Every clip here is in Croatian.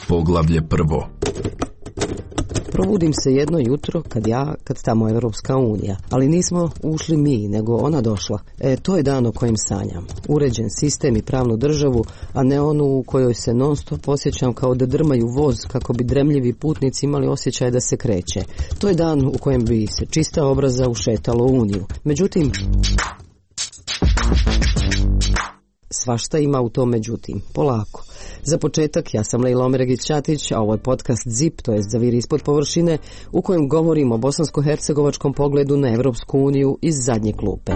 Poglavlje prvo. Probudim se jedno jutro kad tamo Evropska unija, ali nismo ušli mi, nego ona došla. To je dan o kojem sanjam. Uređen sistem i pravnu državu, a ne onu u kojoj se non stop osjećam kao da drmaju voz kako bi dremljivi putnici imali osjećaj da se kreće. To je dan u kojem bi se čista obraza ušetalo u uniju. Međutim, svašta ima u tom međutim. Polako. Za početak, ja sam Lejla Omeregić-Ćatić, a ovo je podcast ZIP, to jest Zaviri ispod površine, u kojem govorim o bosansko-hercegovačkom pogledu na Evropsku uniju iz zadnje klupe.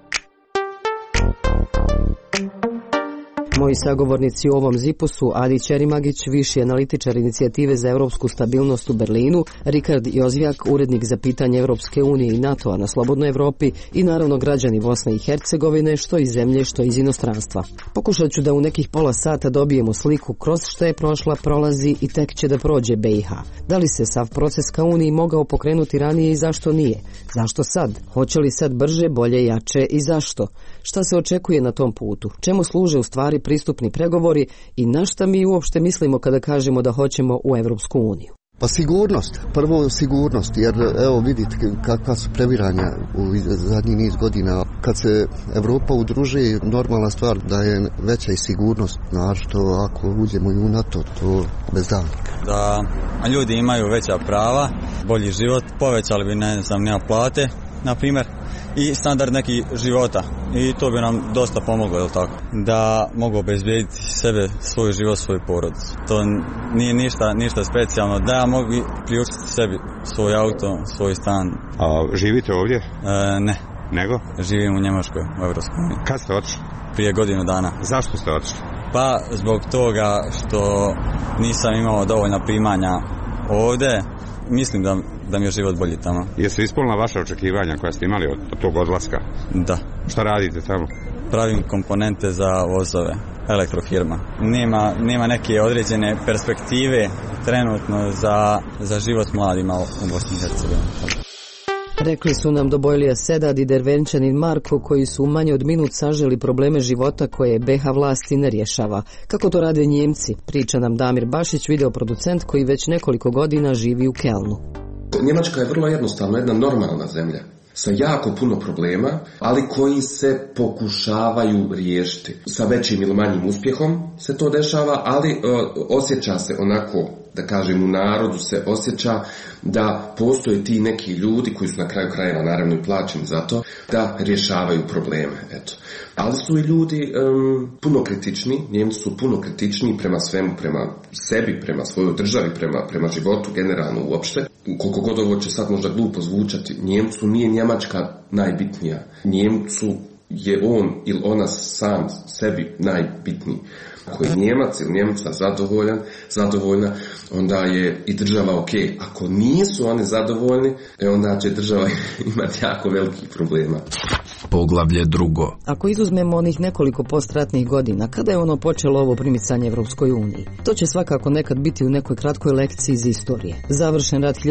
Moji sagovornici u ovom zipu su Adi Ćerimagić, viši analitičar inicijative za europsku stabilnost u Berlinu, Rikard Jozvijak, urednik za pitanje Evropske unije i NATO-a na Slobodnoj Evropi i naravno građani Bosne i Hercegovine, što iz zemlje, što iz inostranstva. Pokušat ću da u nekih pola sata dobijemo sliku kroz što je prošla, prolazi i tek će da prođe BiH. Da li se sav proces ka Uniji mogao pokrenuti ranije i zašto nije? Zašto sad? Hoće li sad brže, bolje, jače i zašto? Šta se očekuje na tom putu? Čemu služe u stvari pristupni pregovori i na šta mi uopšte mislimo kada kažemo da hoćemo u Evropsku uniju? Pa sigurnost, prvo sigurnost, jer evo vidite kakva su previranja u zadnjih niz godina. Kad se Evropa udruži, normalna stvar da je veća i sigurnost, našto ako uđemo i u NATO, to bez davnika. Da ljudi imaju veća prava, bolji život, povećali bi plate, na primjer, i standard neki života. I to bi nam dosta pomoglo, je li tako? Da mogu obezbijediti sebe, svoj život, svoju porodicu. To nije ništa specijalno. Da ja mogu priuštiti sebi svoj auto, svoj stan. A živite ovdje? Ne. Nego? Živim u Njemačkoj, u Evropskoj uniji. Kad ste otišli? Prije godinu dana. Zašto ste otišli? Pa zbog toga što nisam imao dovoljna primanja ovdje. Mislim da mi je život bolji tamo. Jesu ispunila vaša očekivanja koja ste imali od tog odlaska? Da. Šta radite tamo? Pravim komponente za vozove, elektrofirma. Nema neke određene perspektive trenutno za život mladima u Bosni i Hercegovini. Rekli su nam Dobojlija Sedad i Dervenčanin Marko, koji su u manje od minut saželi probleme života koje BiH vlasti ne rješava. Kako to rade Njemci, priča nam Damir Bašić, videoproducent koji već nekoliko godina živi u Kelnu. Njemačka je vrlo jednostavno jedna normalna zemlja sa jako puno problema, ali koji se pokušavaju riješiti. Sa većim ili manjim uspjehom se to dešava, ali osjeća se onako, da kažem, u narodu se osjeća da postoje ti neki ljudi koji su na kraju krajeva naravno i plaćeni za to, da rješavaju probleme. Eto. Ali su i ljudi puno kritični, Njemci su puno kritični prema svemu, prema sebi, prema svojoj državi, prema životu generalno uopšte. Koliko god ovo će sad možda glupo zvučati, Njemcu nije Njemačka najbitnija. Njemcu je on ili ona sam sebi najbitniji. Ako je Njemac ili Njemaca zadovoljna, onda je i država ok. Ako nisu oni zadovoljni, onda će država imati jako velikih problema. Poglavlje drugo. Ako izuzmemo onih nekoliko postratnih godina, kada je ono počelo ovo primicanje Evropskoj uniji? To će svakako nekad biti u nekoj kratkoj lekciji iz istorije. Završen rat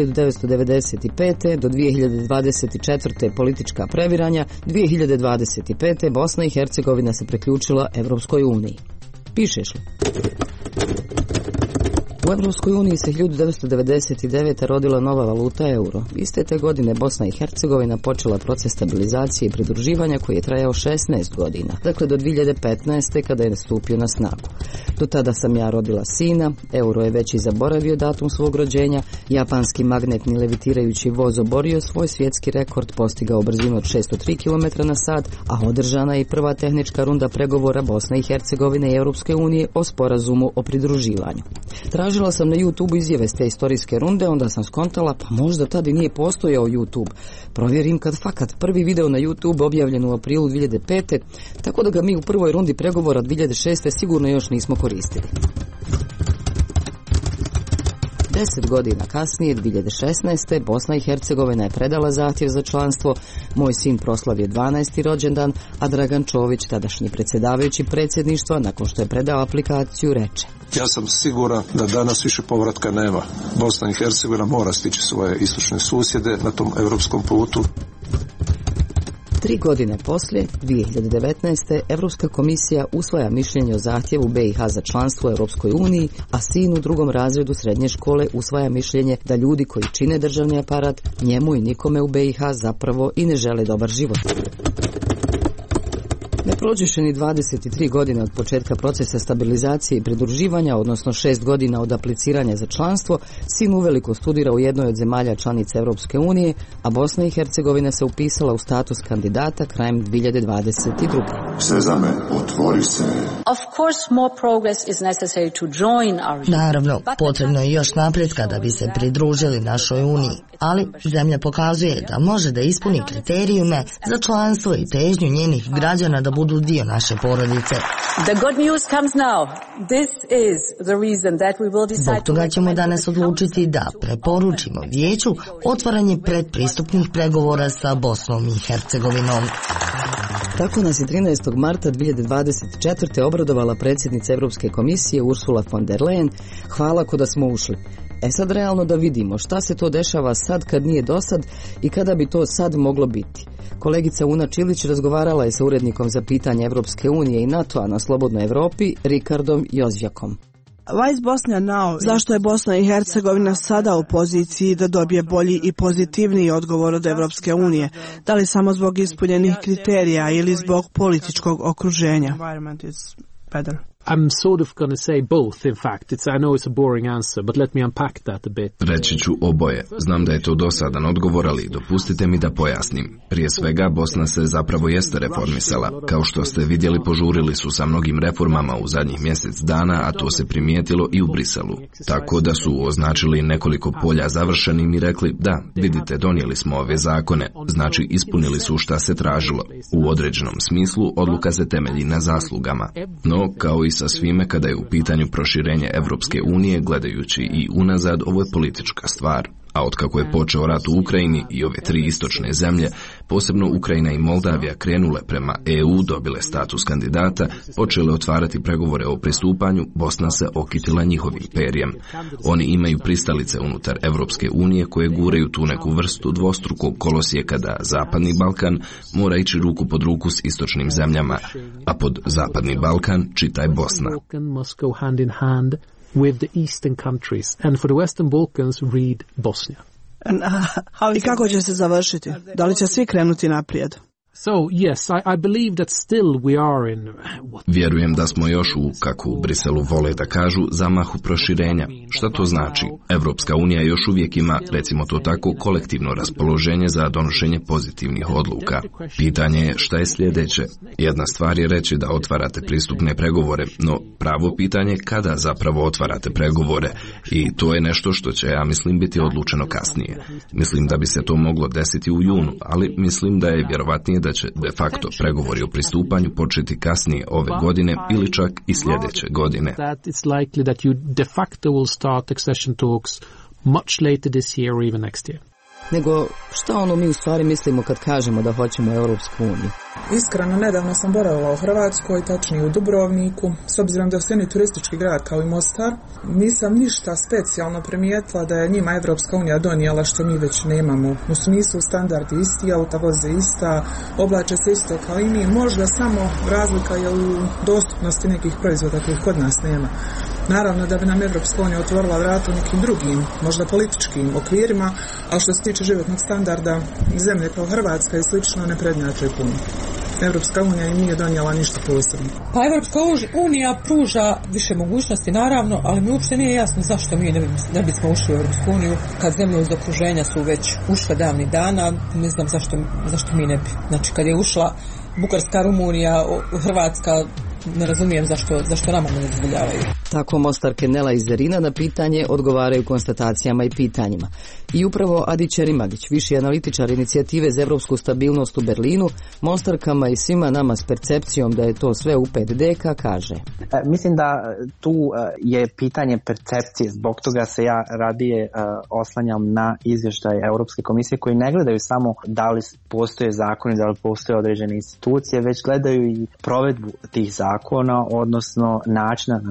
1995. do 2024. politička previranja, 2025. Bosna i Hercegovina se priključila Evropskoj uniji. Pišeš li? U Evropskoj uniji se 1999. rodila nova valuta euro. Iste te godine Bosna i Hercegovina počela proces stabilizacije i pridruživanja koji je trajao 16 godina, dakle do 2015. kada je stupio na snagu. Do tada sam ja rodila sina, euro je već i zaboravio datum svog rođenja, japanski magnetni levitirajući voz oborio svoj svjetski rekord, postigao brzinu od 603 km/h, a održana je i prva tehnička runda pregovora Bosne i Hercegovine i Europske unije o sporazumu o pridruživanju. Tražila sam na YouTube izjave s te istorijske runde, onda sam skontala, pa možda tada i nije postojao YouTube. Provjerim kad fakat prvi video na YouTube objavljen u aprilu 2005. Tako da ga mi u prvoj rundi pregovora 2006. sigurno još nismo koristili. 10 godina kasnije, 2016. Bosna i Hercegovina je predala zahtjev za članstvo, moj sin proslavio 12. rođendan, a Dragan Čović, tadašnji predsjedavajući predsjedništva, nakon što je predao aplikaciju, reče: Ja sam siguran da danas više povratka nema. Bosna i Hercegovina mora stići svoje istočne susjede na tom europskom putu. 3 godine poslije, 2019. Europska komisija usvaja mišljenje o zahtjevu BiH za članstvo u Europskoj uniji, a sin u 2. razredu srednje škole usvaja mišljenje da ljudi koji čine državni aparat njemu i nikome u BiH zapravo i ne žele dobar život. Ne prođeše ni 23 godine od početka procesa stabilizacije i pridruživanja, odnosno 6 godina od apliciranja za članstvo, sin uveliko studira u jednoj od zemalja članica Europske unije, a Bosna i Hercegovina se upisala u status kandidata krajem 2022. Sezame, otvori se. Naravno, potrebno je još napretka da bi se pridružili našoj uniji, ali zemlja pokazuje da može da ispuni kriterijume za članstvo i težnju njenih građana da budu dio naše porodice. Zbog toga ćemo danas odlučiti da preporučimo vijeću otvaranje predpristupnih pregovora sa Bosnom i Hercegovinom. Tako nas je 13. marta 2024. obradovala predsjednica Europske komisije Ursula von der Leyen. Hvala ko da smo ušli. Sad realno da vidimo šta se to dešava sad kad nije dosad i kada bi to sad moglo biti. Kolegica Una Čilić razgovarala je sa urednikom za pitanje Evropske unije i NATO-a na Slobodnoj Evropi, Rikardom Jozjakom. Zašto je Bosna i Hercegovina sada u poziciji da dobije bolji i pozitivniji odgovor od Evropske unije? Da li samo zbog ispunjenih kriterija ili zbog političkog okruženja? I'm sort of going to say both, in fact. I know it's a boring answer, but let me unpack that a bit. Reći ću oboje. Znam da je to dosadan odgovor, ali dopustite mi da pojasnim. Prije svega, Bosna se zapravo jeste reformisala. Kao što ste vidjeli, požurili su sa mnogim reformama u zadnjih mjesec dana, a to se primijetilo i u Briselu. Tako da su označili nekoliko polja završenim i rekli, da, vidite, donijeli smo ove zakone, znači ispunili su šta se tražilo. U određenom smislu, odluka se temelji na zaslugama. No, kao i sa svime kada je u pitanju proširenje Evropske unije, gledajući i unazad, ovo je politička stvar. A otkako je počeo rat u Ukrajini i ove 3 istočne zemlje, posebno Ukrajina i Moldavija, krenule prema EU, dobile status kandidata, počele otvarati pregovore o pristupanju, Bosna se okitila njihovim perjem. Oni imaju pristalice unutar Evropske unije koje guraju tu neku vrstu dvostrukog kolosijeka da Zapadni Balkan mora ići ruku pod ruku s istočnim zemljama, a pod Zapadni Balkan čitaj Bosna. With the eastern countries, and for the Western Balkans, read Bosnia. I kako će se završiti? Da li će svi krenuti naprijed? So, yes, I believe that still we are in... Vjerujem da smo još u, kako u Briselu vole da kažu, zamahu proširenja. Šta to znači? Evropska unija još uvijek ima, recimo to tako, kolektivno raspoloženje za donošenje pozitivnih odluka. Pitanje je šta je sljedeće. Jedna stvar je reći da otvarate pristupne pregovore, no pravo pitanje je kada zapravo otvarate pregovore, i to je nešto što će, ja mislim, biti odlučeno kasnije. Mislim da bi se to moglo desiti u junu, ali mislim da je vjerovatnije da će de facto pregovori o pristupanju početi kasnije ove godine ili čak i sljedeće godine. Nego šta mi u stvari mislimo kad kažemo da hoćemo Europsku uniju? Iskreno, nedavno sam boravila u Hrvatskoj, tačnije u Dubrovniku. S obzirom da je sjeni turistički grad kao i Mostar, nisam ništa specijalno primijetila da je njima Evropska unija donijela što mi već nemamo. U smislu standardi isti, auta voze ista, oblače se isto kao i mi. Možda samo razlika je u dostupnosti nekih proizvoda kojih kod nas nema. Naravno da bi nam Evropska unija otvorila vrata u nekim drugim, možda političkim okvirima, ali što se tiče životnog standarda, zemlje kao Hrvatska i slično ne prednjače puno. Evropska unija im nije donijela ništa posebno. Pa Evropska unija pruža više mogućnosti, naravno, ali mi uopšte nije jasno zašto mi ne bismo ušli u Evropsku uniju kad zemlje iz okruženja su već ušle davnih dana. Ne znam zašto mi ne bi. Znači kad je ušla Bugarska, Rumunija, Hrvatska, ne razumijem zašto nama ne dozvoljavaju. Tako Mostarke Nela i Zerina na pitanje odgovaraju konstatacijama i pitanjima. I upravo Adi Čerimagić, viši analitičar inicijative za evropsku stabilnost u Berlinu, Mostarkama i svima nama s percepcijom da je to sve u 5D, kaže. Mislim da tu je pitanje percepcije, zbog toga se ja radije oslanjam na izvještaj Europske komisije koji ne gledaju samo da li postoje zakoni, da li postoje određene institucije, već gledaju i provedbu tih zakona, odnosno načina na koji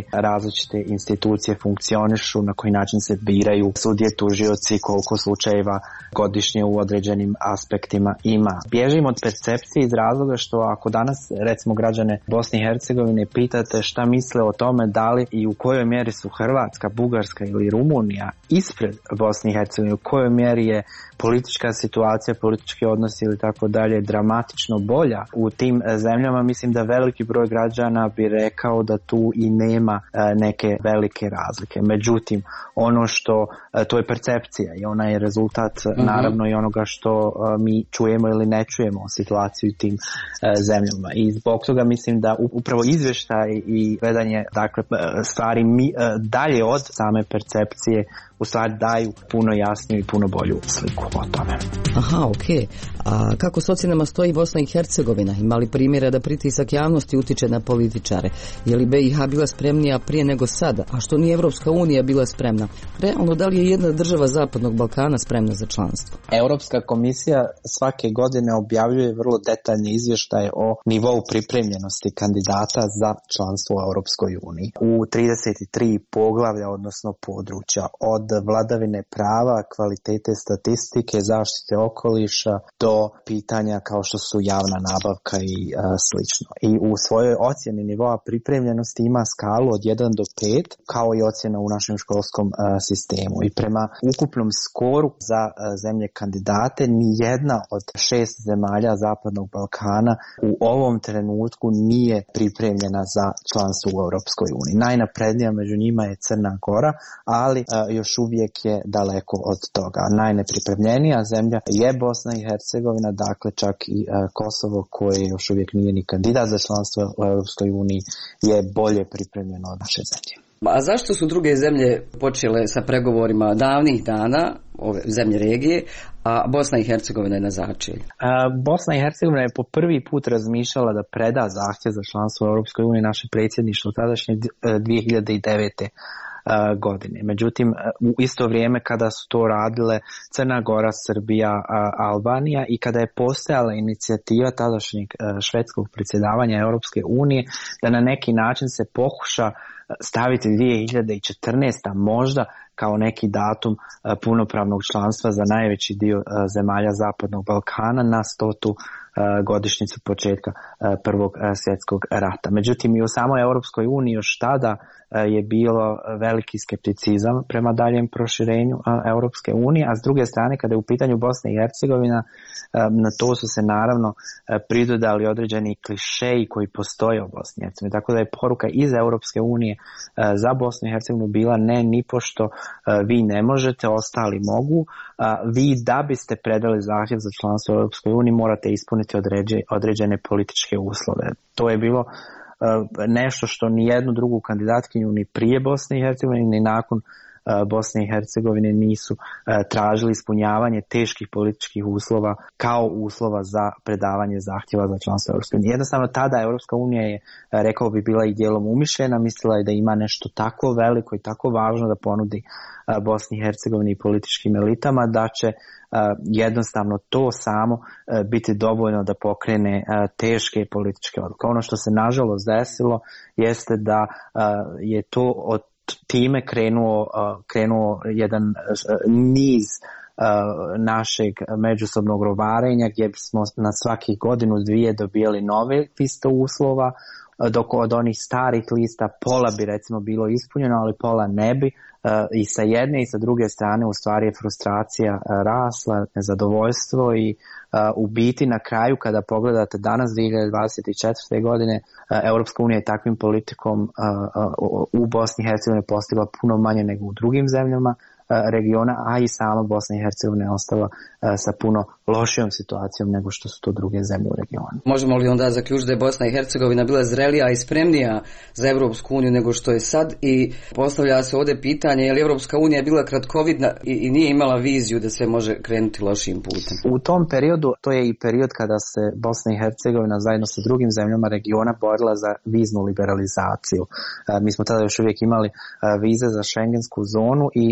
različite institucije funkcionišu, na koji način se biraju sudije, tužioci, koliko slučajeva godišnje u određenim aspektima ima. Bježim od percepcije iz razloga što ako danas recimo građane Bosne i Hercegovine pitate šta misle o tome da li i u kojoj mjeri su Hrvatska, Bugarska ili Rumunija ispred Bosne i Hercegovine, u kojoj mjeri je politička situacija, politički odnosi ili tako dalje dramatično bolja u tim zemljama, mislim da veliki broj građana bi rekao da tu i nema neke velike razlike. Međutim, ono što, to je percepcija i ona je rezultat naravno i onoga što mi čujemo ili ne čujemo o situaciji u tim zemljama. I zbog toga mislim da upravo izvještaj i vedanje dakle, stvari dalje od same percepcije u stvari daju puno jasniju i puno bolju sliku o tome. Aha, okej. A kako s ocjenama stoji Bosna i Hercegovina? Ima li primjera da pritisak javnosti utiče na političare? Je li BiH bila spremnija prije nego sada? A što nije Evropska unija bila spremna? Realno, da li je jedna država Zapadnog Balkana spremna za članstvo? Europska komisija svake godine objavljuje vrlo detaljni izvještaj o nivou pripremljenosti kandidata za članstvo u Europskoj uniji. U 33 poglavlja, odnosno područja, od vladavine prava, kvalitete statistike, zaštite okoliša do pitanja kao što su javna nabavka i slično. I u svojoj ocjeni nivoa pripremljenosti ima skalu od 1 do 5, kao i ocjena u našem školskom sistemu. I prema ukupnom skoru za zemlje kandidate, ni jedna od 6 zemalja Zapadnog Balkana u ovom trenutku nije pripremljena za članstvo u Europskoj uniji. Najnaprednija među njima je Crna Gora, ali još uvijek je daleko od toga. Najnepripremljenija zemlja je Bosna i Hercegovina, dakle čak i Kosovo koje još uvijek nije ni kandidat za članstvo u Europskoj uniji je bolje pripremljeno od naše zemlje. A zašto su druge zemlje počele sa pregovorima davnih dana, ove zemlje regije, a Bosna i Hercegovina je na začelju? Bosna i Hercegovina je po prvi put razmišljala da preda zahtjev za članstvo u Europskoj uniji, naše predsjedništvo tadašnje 2009. godine. Međutim, u isto vrijeme kada su to radile Crna Gora, Srbija, Albanija i kada je postojala inicijativa tadašnjeg švedskog predsjedavanja Europske unije da na neki način se pokuša staviti 2014. možda kao neki datum punopravnog članstva za najveći dio zemalja Zapadnog Balkana na 100. godišnjicu početka Prvog svjetskog rata. Međutim, i u samoj Europskoj uniji još tada je bilo veliki skepticizam prema daljem proširenju Europske unije, a s druge strane kada je u pitanju Bosna i Hercegovina, na to su se naravno pridodali određeni klišeji koji postoje u Bosni i Hercegovini. Tako da je poruka iz Europske unije za Bosnu i Hercegovinu bila ne, nipošto vi ne možete, ostali mogu. Vi da biste predali zahtjev za članstvo u Europskoj uniji morate ispuniti određene političke uslove. To je bilo nešto što ni jednu drugu kandidatkinju ni prije Bosne i Hercegovine ni nakon Bosne i Hercegovine nisu tražili ispunjavanje teških političkih uslova kao uslova za predavanje zahtjeva za članstvo Europske unije. Jednostavno tada Europska unija je, rekao bi, bila i dijelom umišljena, mislila je da ima nešto tako veliko i tako važno da ponudi Bosni i Hercegovini i političkim elitama da će jednostavno to samo biti dovoljno da pokrene teške političke odluke. Ono što se nažalost desilo jeste da je to od time krenuo jedan niz našeg međusobnog rovarenja gdje bismo na svakih godinu dvije dobijali nove liste uslova, dok od onih starih lista pola bi recimo bilo ispunjeno, ali pola ne bi. I sa jedne i sa druge strane u stvari je frustracija rasla, nezadovoljstvo i u biti na kraju kada pogledate danas 2024. godine Europska unija je takvim politikom u Bosni i Hercegovini postigla puno manje nego u drugim zemljama regiona, a i sama Bosna i Hercegovina je ostala sa puno lošijom situacijom nego što su to druge zemlje u regionu. Možemo li onda zaključiti da je Bosna i Hercegovina bila zrelija i spremnija za Europsku uniju nego što je sad i postavlja se ovdje pitanje je li Europska unija bila kratkovidna i nije imala viziju da se može krenuti lošim putem? U tom periodu, to je i period kada se Bosna i Hercegovina zajedno sa drugim zemljama regiona borila za viznu liberalizaciju. Mi smo tada još uvijek imali vize za šengensku zonu i tada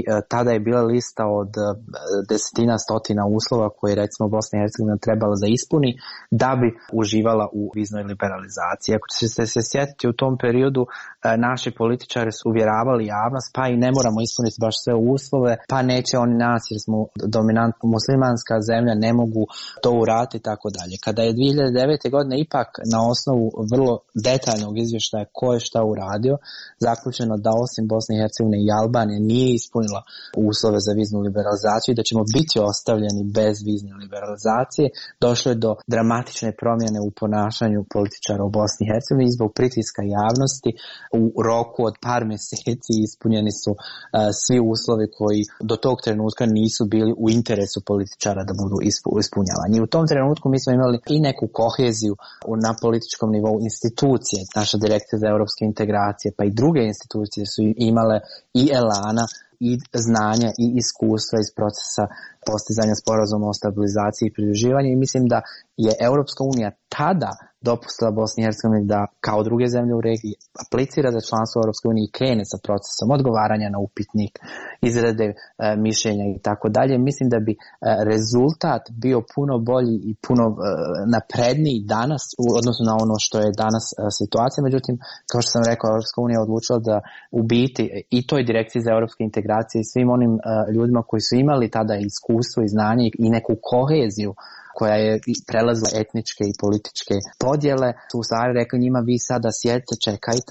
tada je bila lista od desetina, stotina uslova koje recimo Bosna i Hercegovina trebala da ispuni da bi uživala u viznoj liberalizaciji. Ako ćete se sjetiti, u tom periodu naši političari su uvjeravali javnost, pa i ne moramo ispuniti baš sve uslove, pa neće oni nas jer smo dominantno muslimanska zemlja, ne mogu to uraditi i tako dalje. Kada je 2009. godine ipak na osnovu vrlo detaljnog izvještaja ko je šta uradio, zaključeno da osim Bosne i Hercegovine i Albanije nije ispunila uslove za viznu liberalizaciju i da ćemo biti ostavljeni bez vizne liberalizacije, došlo je do dramatične promjene u ponašanju političara u Bosni i Hercegovini i zbog pritiska javnosti u roku od par mjeseci ispunjeni su svi uslovi koji do tog trenutka nisu bili u interesu političara da budu ispunjavani. U tom trenutku mi smo imali i neku koheziju na političkom nivou institucije, naša direkcija za europske integracije, pa i druge institucije su imale i elana i znanja i iskustva iz procesa postizanja sporazuma o stabilizaciji i pridruživanju i mislim da je Europska unija tada dopustila Bosni i Hercegovini da kao druge zemlje u regiji aplicira za članstvo u Europskoj uniji i krene sa procesom odgovaranja na upitnik, izrade mišljenja i tako dalje. Mislim da bi rezultat bio puno bolji i puno napredniji danas u odnosu na ono što je danas situacija. Međutim, kao što sam rekao, Europska unija odlučila da u biti i toj direkciji za europske integracije i svim onim ljudima koji su imali tada iskustvo i znanje i neku koheziju koja je prelazila etničke i političke podjele, su u stvari rekli njima vi sada sjedite, čekajte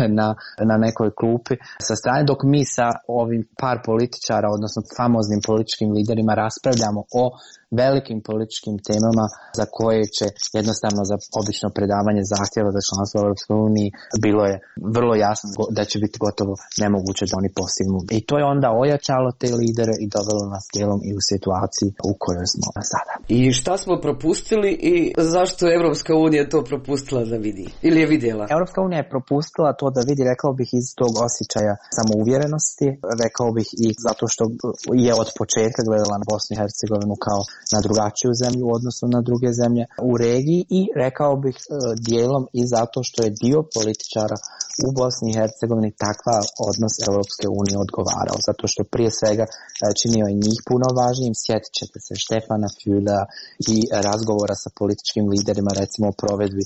na nekoj klupi sa strane dok mi sa ovim par političara, odnosno famoznim političkim liderima raspravljamo o velikim političkim temama za koje će jednostavno za obično predavanje zahtjeva za članstvo u Europskoj uniji bilo je vrlo jasno da će biti gotovo nemoguće da oni postignu. I to je onda ojačalo te lidere i dovelo nas dijelom i u situaciji u kojoj smo sada. I šta smo propustili i zašto je Europska unija to propustila da vidi? Ili je vidjela? Europska unija je propustila to da vidi, rekao bih, iz tog osjećaja samouvjerenosti, rekao bih i zato što je od početka gledala na Bosnu i Hercegovinu kao na drugačiju zemlju u odnosu na druge zemlje u regiji i rekao bih dijelom i zato što je dio političara u Bosni i Hercegovini takva odnos Europske unije odgovarao, zato što prije svega činio je njih puno važnijim. Sjetit ćete se Štefana Fülea i razgovora sa političkim liderima, recimo o provedbi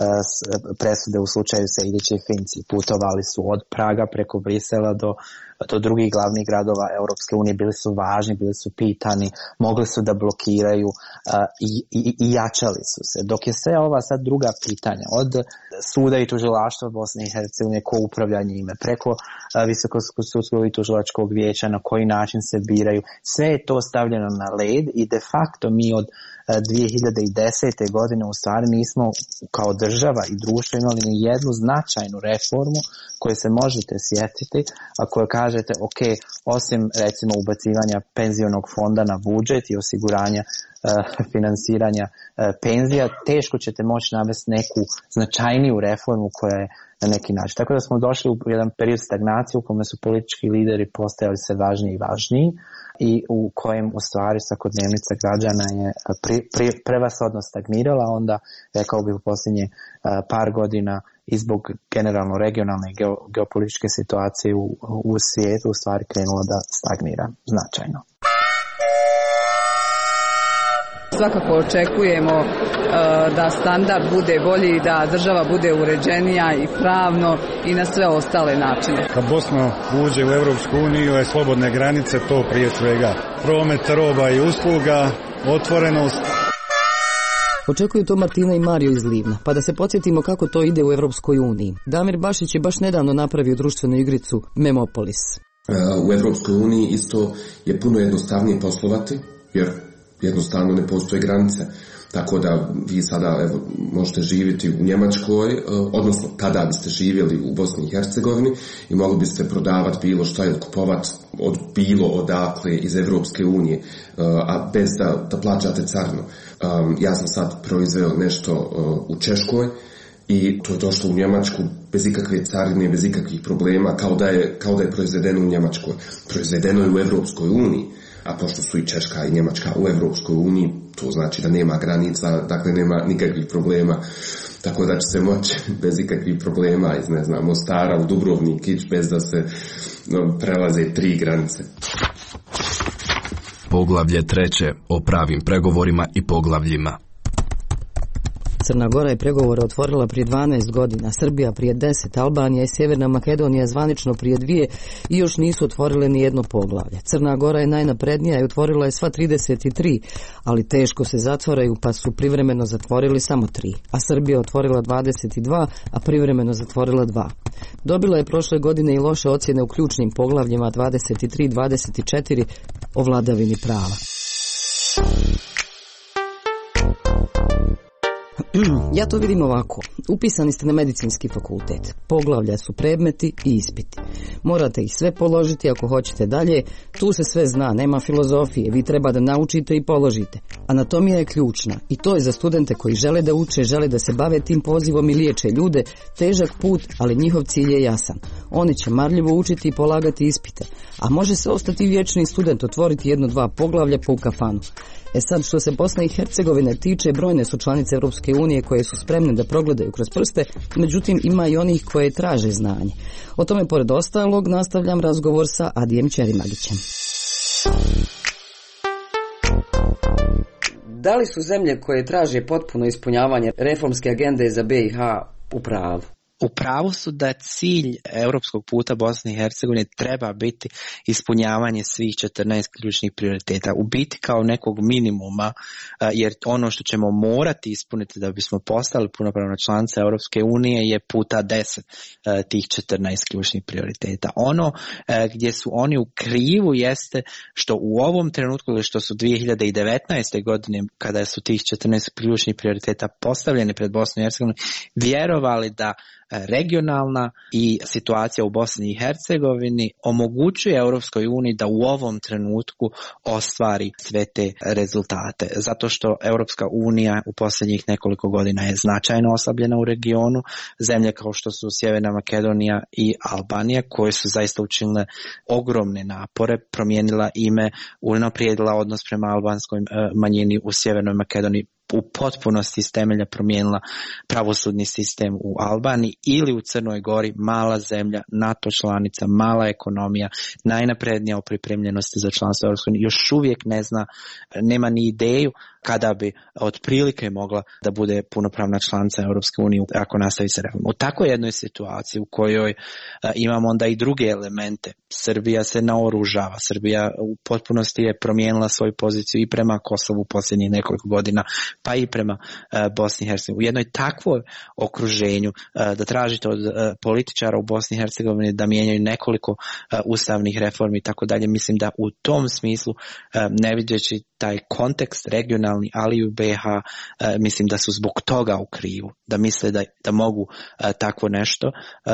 presude u slučaju Sejdića i Finci. Putovali su od Praga preko Brisela do drugih glavnih gradova Europske unije, bili su važni, bili su pitani, mogli su da blokiraju i jačali su se. Dok je sve ova sad druga pitanja, od suda i tužilaštva Bosne i Hercegovine, ko upravlja njime, preko Visokog sudskog i tužilačkog vijeća, na koji način se biraju, sve je to stavljeno na led i de facto mi od 2010. godine u stvari nismo kao država i društvo imali ni jednu značajnu reformu koju se možete sjetiti, a koju kažete ok, osim recimo ubacivanja penzionog fonda na budžet i osiguranja finansiranja penzija, teško ćete moći navesti neku značajniju reformu koja je na neki način. Tako da smo došli u jedan period stagnacije u kome su politički lideri postajali sve važniji i važniji i u kojem u stvari svakodnevnica građana je prevashodno stagnirala, onda rekao bih u posljednje par godina i zbog generalno regionalne i geopolitičke situacije u svijetu u stvari krenulo da stagnira značajno. Svakako očekujemo da standard bude bolji, da država bude uređenija i pravno i na sve ostale načine. Kad Bosna uđe u Europsku uniju je slobodne granice, to prije svega promet roba i usluga, otvorenost. Očekuju to Martina i Mario iz Livna, pa da se podsjetimo kako to ide u Europskoj uniji. Damir Bašić je baš nedavno napravio društvenu igricu Memopolis. U Europskoj uniji isto je puno jednostavnije poslovati, jer jednostavno ne postoje granice. Tako da vi sada možete živjeti u Njemačkoj, odnosno tada biste živjeli u Bosni i Hercegovini i mogli biste prodavati bilo šta ili kupovati od bilo odakle iz Evropske unije, a bez da plaćate carinu. Ja sam sad proizveo nešto u Češkoj i to je došlo u Njemačku bez ikakve carine, bez ikakvih problema, kao da je proizvedeno u Njemačkoj. Proizvedeno je u Evropskoj uniji. A pošto su i Češka i Njemačka u Evropskoj uniji, to znači da nema granica, dakle nema nikakvih problema. Tako da će se moći bez ikakvih problema iz, Mostara u Dubrovnik ići bez da se prelaze 3 granice. Poglavlje 3. o pravim pregovorima i poglavljima. Crna Gora je pregovore otvorila prije 12 godina, Srbija prije 10, Albanija i Sjeverna Makedonija zvanično prije 2 i još nisu otvorile ni jedno poglavlje. Crna Gora je najnaprednija i otvorila je sva 33, ali teško se zatvaraju pa su privremeno zatvorili samo 3, a Srbija otvorila 22, a privremeno zatvorila 2. Dobila je prošle godine i loše ocjene u ključnim poglavljima 23 i 24 o vladavini prava. Ja to vidim ovako. Upisani ste na medicinski fakultet. Poglavlja su predmeti i ispiti. Morate ih sve položiti ako hoćete dalje. Tu se sve zna, nema filozofije. Vi treba da naučite i položite. Anatomija je ključna i to je za studente koji žele da uče, žele da se bave tim pozivom i liječe ljude. Težak put, ali njihov cilj je jasan. Oni će marljivo učiti i polagati ispite. A može se ostati vječni student, otvoriti 1-2 poglavlja po u kafanu. Sad, što se Bosne i Hercegovine tiče, brojne su članice Europske unije koje su spremne da progledaju kroz prste, međutim ima i onih koje traže znanje. O tome, pored ostalog, nastavljam razgovor sa Adijem Ćerimagićem. Da li su zemlje koje traže potpuno ispunjavanje reformske agende za BiH u pravu? U pravu su da cilj europskog puta Bosne i Hercegovine treba biti ispunjavanje svih 14 ključnih prioriteta. U biti kao nekog minimuma, jer ono što ćemo morati ispuniti da bismo postali punopravna članica Europske unije je puta 10 tih 14 ključnih prioriteta. Ono gdje su oni u krivu jeste što u ovom trenutku, ili što su 2019. godine, kada su tih 14 ključnih prioriteta postavljeni pred Bosnu i Hercegovinu, vjerovali da regionalna i situacija u Bosni i Hercegovini omogućuje Europskoj uniji da u ovom trenutku ostvari sve te rezultate. Zato što Europska unija u posljednjih nekoliko godina je značajno oslabljena u regionu. Zemlje kao što su Sjeverna Makedonija i Albanija, koje su zaista učinile ogromne napore, promijenila ime, unaprijedila odnos prema albanskoj manjini u Sjevernoj Makedoniji, u potpunosti iz temelja promijenila pravosudni sistem u Albaniji, ili u Crnoj Gori, mala zemlja, NATO članica, mala ekonomija, najnaprednija u pripremljenosti za članstvo Europske unije, još uvijek ne zna, nema ni ideju kada bi otprilike mogla da bude punopravna članica Europske unije ako nastavi se reforma. U takvoj jednoj situaciji u kojoj imamo onda i druge elemente, Srbija se naoružava, Srbija u potpunosti je promijenila svoju poziciju i prema Kosovu u posljednjih nekoliko godina, pa i prema Bosni i Hercegovini. U jednoj takvoj okruženju da tražite od političara u Bosni i Hercegovini da mijenjaju nekoliko ustavnih reformi i tako dalje, mislim da u tom smislu, ne vidjeći taj kontekst regionalni, ali i u BiH, mislim da su zbog toga u krivu, da misle da mogu takvo nešto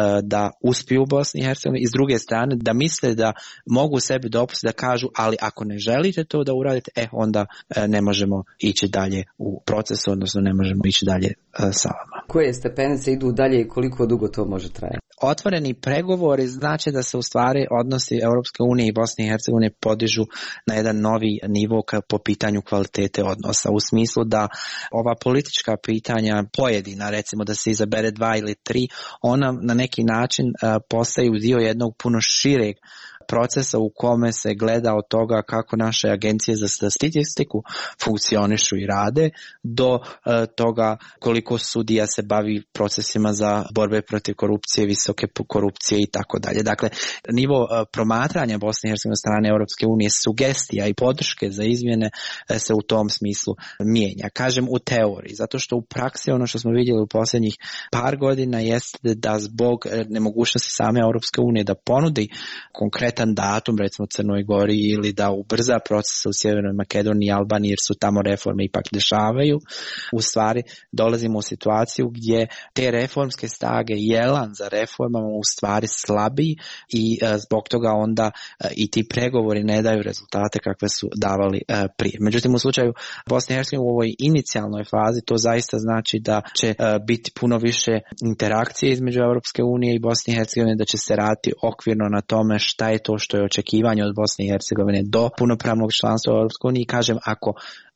da uspiju u Bosni i Hercegovini, i s druge strane da misle da mogu sebi dopustiti da kažu, ali ako ne želite to da uradite, onda ne možemo ići dalje u procesu, odnosno ne možemo ići dalje sa vama. Koje stepenice idu dalje i koliko dugo to može trajati? Otvoreni pregovori znači da se u stvari odnosi Europske unije i Bosne i Hercegovine podižu na jedan novi nivo po pitanju kvalitete odnosa, u smislu da ova politička pitanja pojedina, recimo da se izabere 2 ili 3, ona na neki način postaju dio jednog puno šireg procesa u kome se gleda od toga kako naše agencije za statistiku funkcionišu i rade, do toga koliko sudija se bavi procesima za borbe protiv korupcije, visoke korupcije i tako dalje. Dakle, nivo promatranja Bosne i Hercegovine strane Europske unije, sugestija i podrške za izmjene se u tom smislu mijenja. Kažem u teoriji, zato što u praksi ono što smo vidjeli u posljednjih par godina jeste da zbog nemogućnosti same Europske unije da ponudi konkretan datum, recimo Crnoj Gori, ili da ubrza procese u Sjevernoj Makedoniji i Albaniji, jer su tamo reforme ipak dešavaju, u stvari dolazimo u situaciju gdje te reformske snage i elan za reformama u stvari slabi, i zbog toga onda i ti pregovori ne daju rezultate kakve su davali prije. Međutim, u slučaju Bosne i Hercegovine u ovoj inicijalnoj fazi to zaista znači da će biti puno više interakcije između Europske unije i Bosne i Hercegovine, da će se raditi okvirno na tome šta je to što je očekivanje od Bosne i Hercegovine do punopravnog članstva u Europskoj uniji. Kažem, ako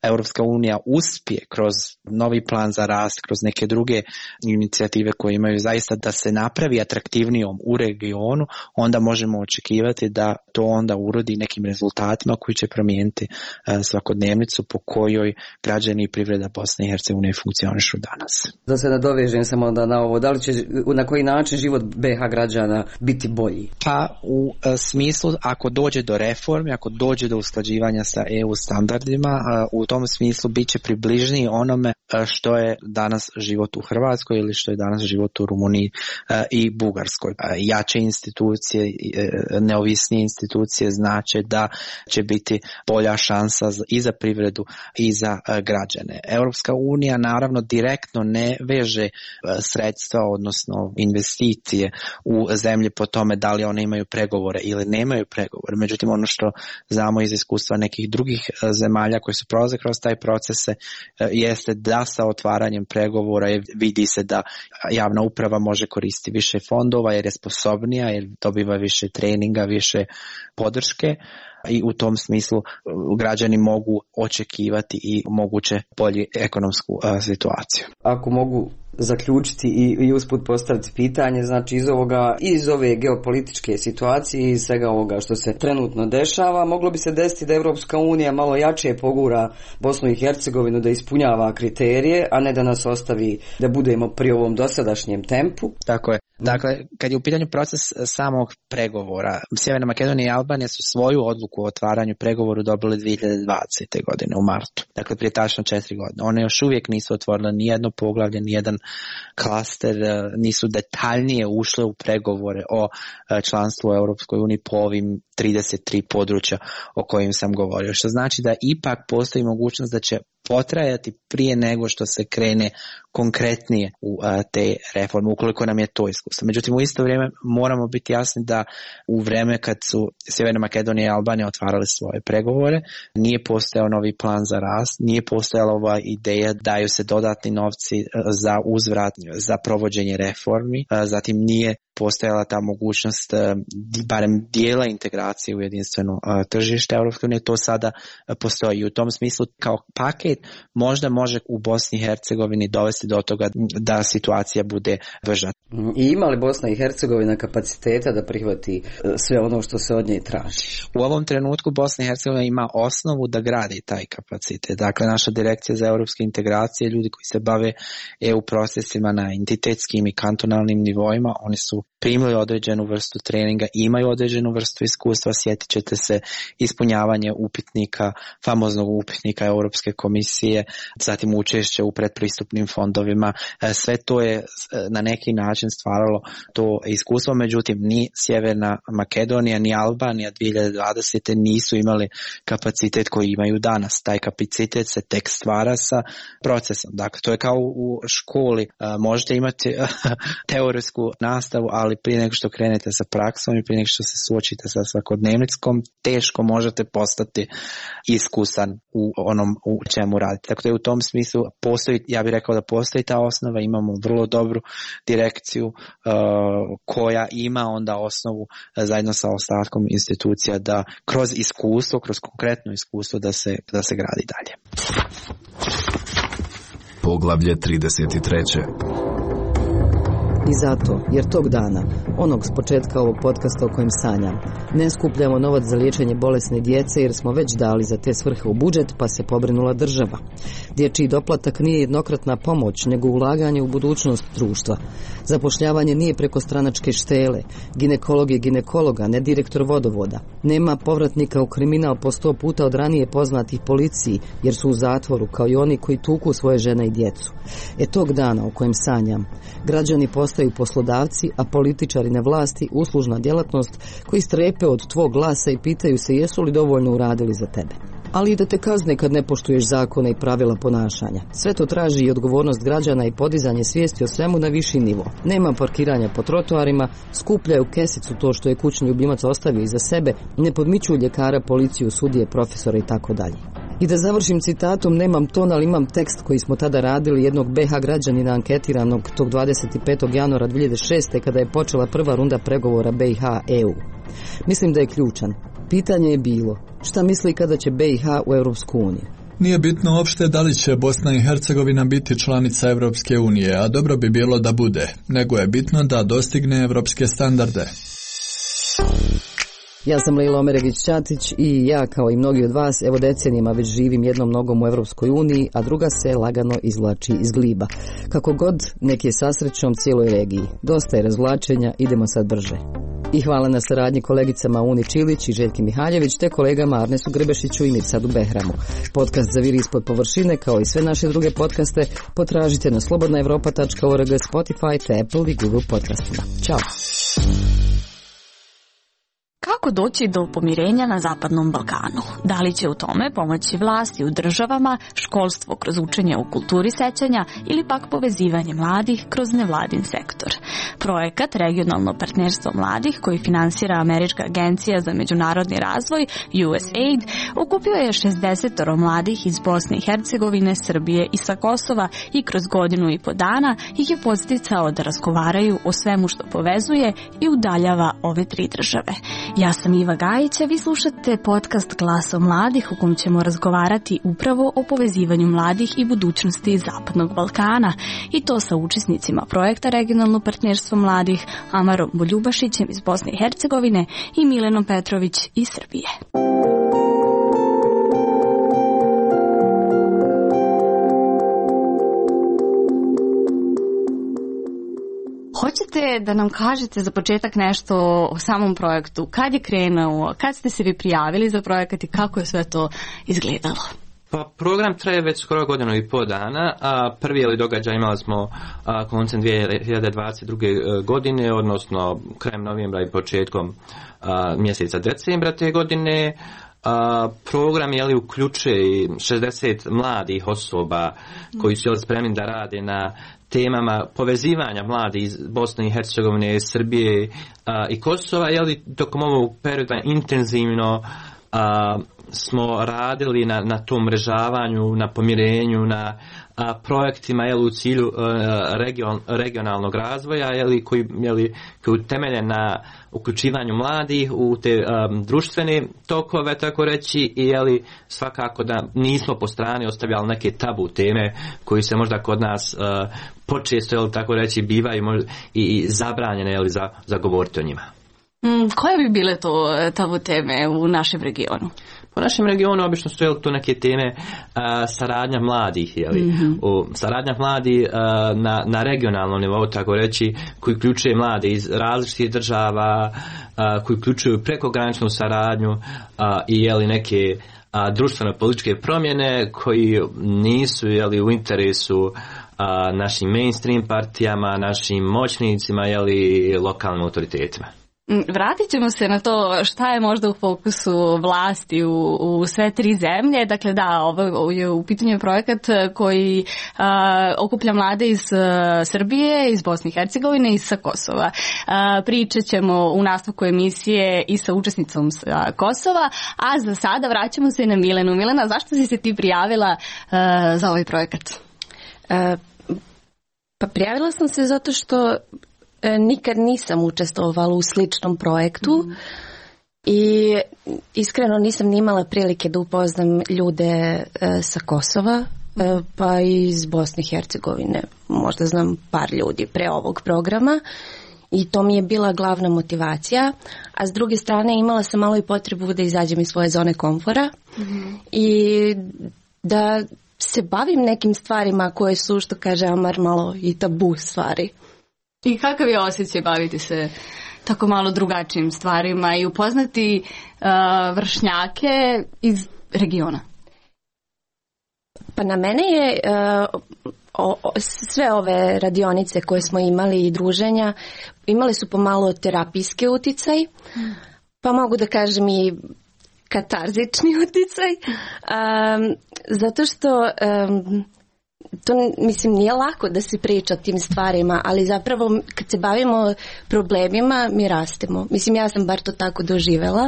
Europska unija uspije kroz novi plan za rast, kroz neke druge inicijative koje imaju zaista da se napravi atraktivnijom u regionu, onda možemo očekivati da to onda urodi nekim rezultatima koji će promijeniti svakodnevnicu po kojoj građani i privreda Bosne i Hercegovine funkcionišu danas. Da se nadovežem samo onda na ovo, da li će na koji način život BiH građana biti bolji? Pa u smislu ako dođe do reformi, ako dođe do usklađivanja sa EU standardima, u tom smislu bit će približniji onome što je danas život u Hrvatskoj ili što je danas život u Rumuniji i Bugarskoj. Jače institucije, neovisnije institucije znače da će biti bolja šansa i za privredu i za građane. Europska unija naravno direktno ne veže sredstva, odnosno investicije u zemlji po tome da li one imaju pregovore ili nemaju pregovore. Međutim, ono što znamo iz iskustva nekih drugih zemalja koji su prolaze kroz taj procese jeste da sa otvaranjem pregovora vidi se da javna uprava može koristiti više fondova jer je sposobnija, jer dobiva više treninga, više podrške i u tom smislu građani mogu očekivati i moguće bolju ekonomsku situaciju. Ako mogu zaključiti i usput postaviti pitanje, znači iz ove geopolitičke situacije i svega ovoga što se trenutno dešava, moglo bi se desiti da Europska unija malo jače pogura Bosnu i Hercegovinu da ispunjava kriterije, a ne da nas ostavi da budemo pri ovom dosadašnjem tempu. Tako je. Dakle, kad je u pitanju proces samog pregovora, Sjeverna Makedonija i Albanija su svoju odluku o otvaranju pregovoru dobili 2020. godine u martu. Dakle, prije tačno 4 godine. One još uvijek nisu otvorile nijedno poglavlje, nijedan klaster, nisu detaljnije ušle u pregovore o članstvu u Europskoj uniji po ovim 33 područja o kojim sam govorio. Što znači da ipak postoji mogućnost da će potrajati prije nego što se krene konkretnije u te reforme, ukoliko nam je to iskustvo. Međutim, u isto vrijeme moramo biti jasni da u vrijeme kad su Sjeverna Makedonija i Albanija otvarali svoje pregovore, nije postojao novi plan za rast, nije postojala ova ideja daju se dodatni novci za uzvrat, za provođenje reformi, zatim nije postojala ta mogućnost barem dijela integracije u jedinstveno tržište Europske unije, to sada postoji i u tom smislu kao paket možda može u Bosni i Hercegovini dovesti do toga da situacija bude brža. I ima li Bosna i Hercegovina kapaciteta da prihvati sve ono što se od nje traži? U ovom trenutku Bosna i Hercegovina ima osnovu da gradi taj kapacitet. Dakle, naša direkcija za europske integracije, ljudi koji se bave EU procesima na entitetskim i kantonalnim nivoima, oni su primili određenu vrstu treninga, imaju određenu vrstu iskustva, sjetit ćete se ispunjavanje upitnika, famoznog upitnika Europske komisije, zatim učešće u predpristupnim fondovima, sve to je na neki način stvaralo to iskustvo, međutim ni Sjeverna Makedonija ni Albanija 2020. nisu imali kapacitet koji imaju danas. Taj kapacitet se tek stvara sa procesom. Dakle, to je kao u školi, možete imati teorijsku nastavu, ali prije nego što krenete sa praksom i prije nego što se suočite sa svakodnevnicom, teško možete postati iskusan u onom u čemu radite. Tako da u tom smislu postoji, ja bih rekao da postoji ta osnova, imamo vrlo dobru direkciju koja ima onda osnovu zajedno sa ostatkom institucija da kroz iskustvo, kroz konkretno iskustvo da se gradi dalje. Poglavlje 33. I zato, jer tog dana, onog s početka ovog podcasta o kojem sanjam, ne skupljamo novac za liječenje bolesne djece jer smo već dali za te svrhe u budžet pa se pobrinula država. Dječji doplatak nije jednokratna pomoć nego ulaganje u budućnost društva. Zapošljavanje nije preko stranačke štele, ginekolog je ginekologa, ne direktor vodovoda. Nema povratnika u kriminal po 100 puta od ranije poznatih policiji jer su u zatvoru kao i oni koji tuku svoje žene i djecu. Tog dana o kojem sanjam, građani postaju poslodavci, a političari na vlasti uslužna djelatnost koji strepe od tvog glasa i pitaju se jesu li dovoljno uradili za tebe. Ali i da te kazne kad ne poštuješ zakone i pravila ponašanja. Sve to traži i odgovornost građana i podizanje svijesti o svemu na viši nivo. Nema parkiranja po trotoarima, skupljaju kesicu to što je kućni ljubimac ostavio iza sebe, ne podmićuju ljekara, policiju, sudije, profesore i tako dalje. I da završim citatom, nemam ton, ali imam tekst koji smo tada radili jednog BiH građanina anketiranog tog 25. januara 2006. kada je počela prva runda pregovora BiH-EU. Mislim da je ključan. Pitanje je bilo, šta misli kada će BiH u Europsku uniju? Nije bitno uopšte da li će Bosna i Hercegovina biti članica Evropske unije, a dobro bi bilo da bude, nego je bitno da dostigne evropske standarde. Ja sam Lejla Omeregić-Ćatić i ja, kao i mnogi od vas, evo decenijima već živim jednom nogom u Evropskoj uniji, a druga se lagano izvlači iz gliba. Kako god, neki je sa srećom cijeloj regiji. Dosta je razvlačenja, idemo sad brže. I hvala na saradnji kolegicama Uni Čilić i Željki Mihaljević, te kolegama Arnesu Grbešiću i Mirsadu Behramu. Podcast Zaviri ispod površine, kao i sve naše druge podcaste, potražite na slobodnaevropa.org, Spotify, te Apple i Google podcastima. Ćao! Kako doći do pomirenja na Zapadnom Balkanu? Da li će u tome pomoći vlasti u državama, školstvo kroz učenje u kulturi sećanja ili pak povezivanje mladih kroz nevladin sektor? Projekat Regionalno partnerstvo mladih, koji finansira Američka agencija za međunarodni razvoj, USAID, okupio je 60 mladih iz Bosne i Hercegovine, Srbije i sa Kosova i kroz godinu i po dana ih je podsticao da razgovaraju o svemu što povezuje i udaljava ove tri države. Ja sam Iva Gajić, a vi slušate podcast Glaso mladih, u kojem ćemo razgovarati upravo o povezivanju mladih i budućnosti Zapadnog Balkana, i to sa učesnicima projekta Regionalno partnerstvo mladih, Amarom Boljubašićem iz Bosne i Hercegovine i Milenom Petrović iz Srbije. Hoćete da nam kažete za početak nešto o samom projektu? Kad je krenuo? Kad ste se vi prijavili za projekat i kako je sve to izgledalo? Pa program traje već skoro godinu i pol dana, a prvi događaj imali smo koncem 2022. godine, odnosno krajem novembra i početkom mjeseca decembra te godine. Program uključuje 60 mladih osoba koji su spremni da rade na temama povezivanja mladih iz Bosne i Hercegovine, Srbije i Kosova. Tokom ovog perioda intenzivno smo radili na tom mrežavanju, na pomirenju, na projektima u cilju regionalnog razvoja koji utemeljen na uključivanju mladih u te društvene tokove, tako reći, i svakako da nismo po strani ostavljali neke tabu teme koji se možda kod nas počesto, tako reći, bivaju i zabranjene za govoriti o njima. Koje bi bile to tabu teme u našem regionu? Po našem regionu obično su to neke teme saradnja mladih, saradnja mladih na regionalnom nivou, tako reći, koji uključuje mlade iz različitih država, koji uključuju prekograničnu saradnju i neke društveno-političke promjene koji nisu u interesu našim mainstream partijama, našim moćnicima, lokalnim autoritetima. Vratit ćemo se na to šta je možda u fokusu vlasti u sve tri zemlje. Dakle, da, ovo je u pitanju projekat koji okuplja mlade iz Srbije, iz Bosne i Hercegovine i sa Kosova. Pričat ćemo u nastavku emisije i sa učesnicom sa Kosova, a za sada vraćamo se na Milenu. Milena, zašto si se ti prijavila za ovaj projekat? Pa prijavila sam se zato što nikad nisam učestvovala u sličnom projektu i iskreno nisam ni imala prilike da upoznam ljude sa Kosova, pa i iz Bosne i Hercegovine. Možda znam par ljudi pre ovog programa i to mi je bila glavna motivacija, a s druge strane imala sam malo i potrebu da izađem iz svoje zone komfora i da se bavim nekim stvarima koje su, što kaže Amar, malo i tabu stvari. I kakav je osjećaj baviti se tako malo drugačijim stvarima i upoznati vršnjake iz regiona? Pa na mene je sve ove radionice koje smo imali i druženja imali su pomalo terapijski uticaj, pa mogu da kažem i katarzični uticaj, zato što to, mislim, nije lako da se priča o tim stvarima, ali zapravo kad se bavimo problemima mi rastemo. Mislim, ja sam bar to tako doživela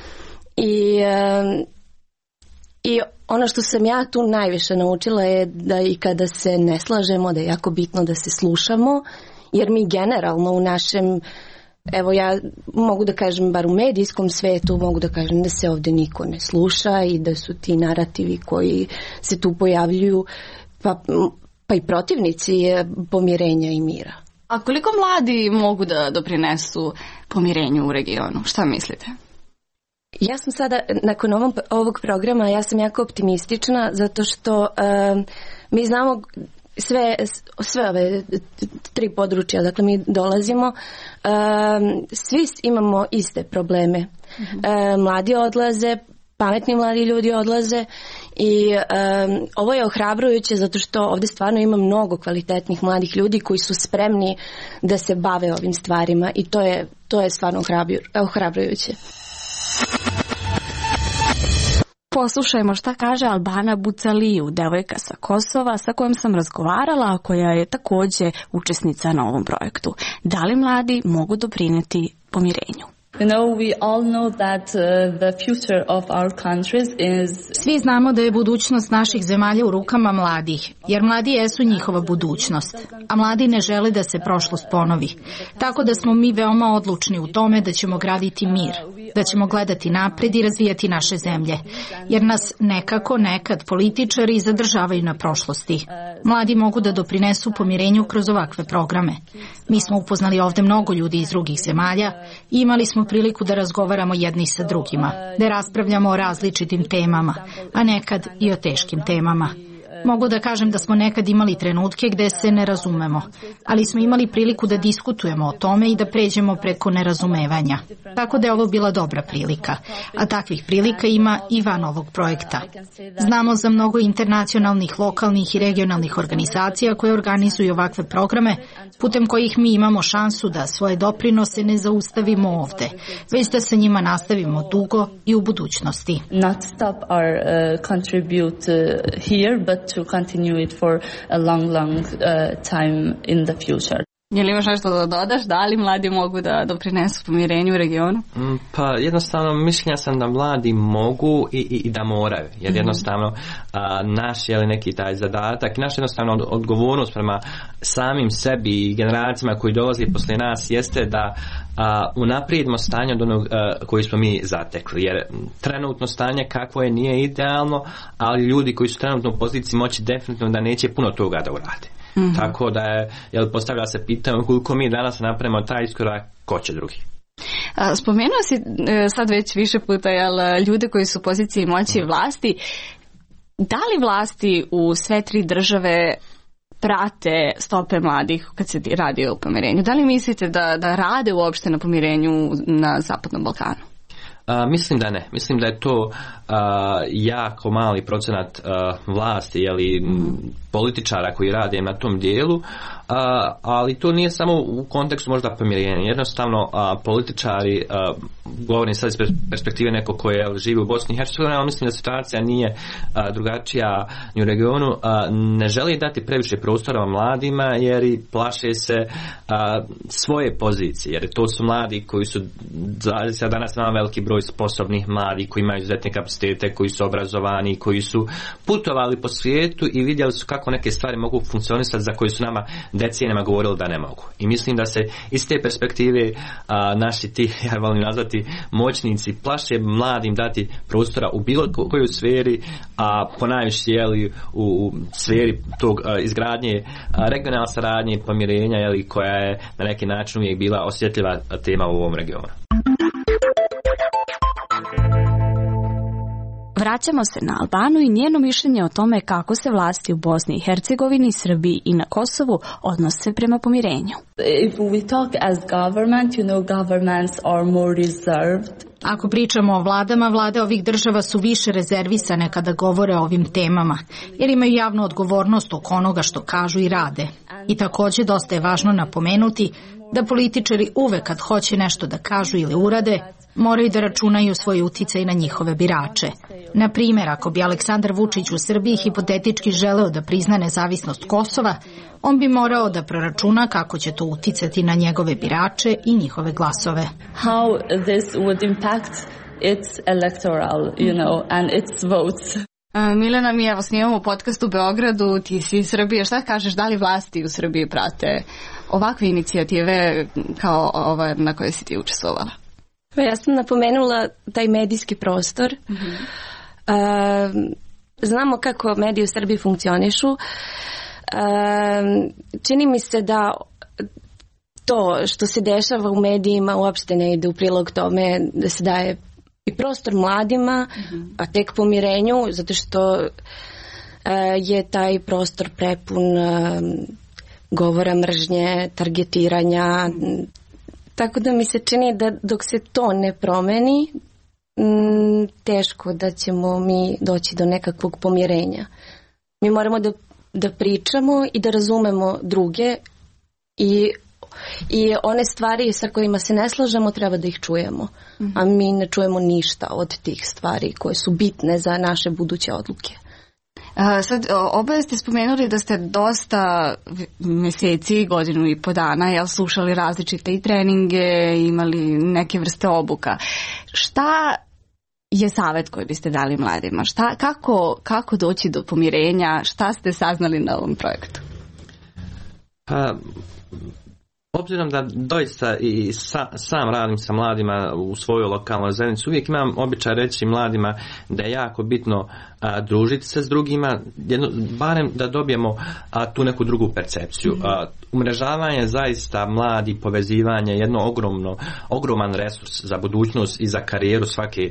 i ono što sam ja tu najviše naučila je da i kada se ne slažemo, da je jako bitno da se slušamo, jer mi generalno u našem Evo ja mogu da kažem, bar u medijskom svetu, mogu da kažem da se ovdje niko ne sluša i da su ti narativi koji se tu pojavljuju pa i protivnici pomirenja i mira. A koliko mladi mogu da doprinesu pomirenju u regionu? Šta mislite? Ja sam sada, nakon ovog programa, ja sam jako optimistična zato što mi znamo sve ove 3 područja, dakle mi dolazimo, svi imamo iste probleme. Mladi odlaze, pametni mladi ljudi odlaze i ovo je ohrabrujuće zato što ovdje stvarno ima mnogo kvalitetnih mladih ljudi koji su spremni da se bave ovim stvarima i to je stvarno ohrabrujuće. Poslušajmo šta kaže Albana Bucaliju, devojka sa Kosova sa kojom sam razgovarala, a koja je također učesnica na ovom projektu. Da li mladi mogu doprinijeti pomirenju? Svi znamo da je budućnost naših zemalja u rukama mladih, jer mladi jesu njihova budućnost, a mladi ne žele da se prošlost ponovi. Tako da smo mi veoma odlučni u tome da ćemo graditi mir, da ćemo gledati napred i razvijati naše zemlje, jer nas nekad političari zadržavaju na prošlosti. Mladi mogu da doprinesu pomirenju kroz ovakve programe. Mi smo upoznali ovdje mnogo ljudi iz drugih zemalja i imali smo priliku da razgovaramo jedni sa drugima, da raspravljamo o različitim temama, a nekad i o teškim temama. Mogu da kažem da smo nekad imali trenutke gde se ne razumemo, ali smo imali priliku da diskutujemo o tome i da pređemo preko nerazumevanja. Tako da je ovo bila dobra prilika, a takvih prilika ima i van ovog projekta. Znamo za mnogo internacionalnih, lokalnih i regionalnih organizacija koje organizuju ovakve programe, putem kojih mi imamo šansu da svoje doprinose ne zaustavimo ovde, već da sa njima nastavimo dugo i u budućnosti. Not stop our contribute here, but to continue it for a long time in the future. Je li imaš nešto da dodaš? Da li mladi mogu da doprinesu pomirenju u regionu? Pa jednostavno mišljenja sam da mladi mogu i da moraju. Jer jednostavno naš je li neki taj zadatak i naša jednostavno odgovornost prema samim sebi i generacijama koji dolazi poslije nas jeste da unaprijedimo stanje od onog koji smo mi zatekli. Jer trenutno stanje kakvo je nije idealno, ali ljudi koji su trenutno u poziciji moći definitivno da neće puno toga da urade. Tako da postavlja se pitanje koliko mi danas napravimo taj iskorak, ko će drugi. Spomenuo si sad već više puta ljude koji su u poziciji moći i vlasti. Da li vlasti u sve 3 države prate stope mladih kad se radi o pomirenju? Da li mislite da rade uopšte na pomirenju na Zapadnom Balkanu? Mislim da ne. Mislim da je to jako mali procenat vlasti, političara koji rade na tom dijelu, ali to nije samo u kontekstu možda pomirenja. Jednostavno političari, govorim sad iz perspektive neko koje živi u Bosni i Hercegovini, ali mislim da situacija nije drugačija ni u regionu, ne želi dati previše prostora mladima jer i plaše se svoje pozicije, jer to su mladi koji su danas imamo veliki broj sposobnih mladih koji imaju izuzetne kapacitete, koji su obrazovani, koji su putovali po svijetu i vidjeli su kako neke stvari mogu funkcionisati za koje su nama decenijama govorili da ne mogu. I mislim da se iz te perspektive naši ja volim nazvati moćnici plaše mladim dati prostora u bilo kojoj sferi, a ponajviše u sferi tog izgradnje regionalne saradnje i pomirenja koja je na neki način uvijek bila osjetljiva tema u ovom regionu. Vraćamo se na Albanu i njeno mišljenje o tome kako se vlasti u Bosni i Hercegovini, Srbiji i na Kosovu odnose prema pomirenju. If we talk as government, governments are more reserved. Ako pričamo o vladama, vlade ovih država su više rezervisane kada govore o ovim temama, jer imaju javnu odgovornost oko onoga što kažu i rade. I također dosta je važno napomenuti da političari uvek kad hoće nešto da kažu ili urade, moraju da računaju svoj uticaj na njihove birače. Na primjer, ako bi Aleksandar Vučić u Srbiji hipotetički želeo da prizna nezavisnost Kosova, on bi morao da proračuna kako će to uticati na njegove birače i njihove glasove. How this would impact its electoral, and its votes. Milena, mi evo snimamo podcast u Beogradu, ti si iz Srbije, šta kažeš, da li vlasti u Srbiji prate ovakve inicijative kao ova na kojoj si ti učestvovala? Ja sam napomenula taj medijski prostor. Znamo kako mediji u Srbiji funkcionišu. Čini mi se da to što se dešava u medijima uopšte ne ide u prilog tome da se daje i prostor mladima, a tek pomirenju, zato što je taj prostor prepun govora mržnje, targetiranja. Tako da mi se čini da dok se to ne promeni, teško da ćemo mi doći do nekakvog pomirenja. Mi moramo da pričamo i da razumemo druge i one stvari sa kojima se ne slažemo treba da ih čujemo. A mi ne čujemo ništa od tih stvari koje su bitne za naše buduće odluke. Sad, oboje ste spomenuli da ste dosta mjeseci, godinu i po dana slušali različite i treninge, imali neke vrste obuka. Šta je savjet koji biste dali mladima? Kako doći do pomirenja? Šta ste saznali na ovom projektu? Obzirom da doista i sam radim sa mladima u svojoj lokalnoj zajednici, uvijek imam običaj reći mladima da je jako bitno družiti se s drugima, barem da dobijemo tu neku drugu percepciju. Umrežavanje zaista mladi, povezivanje je jedno ogroman resurs za budućnost i za karijeru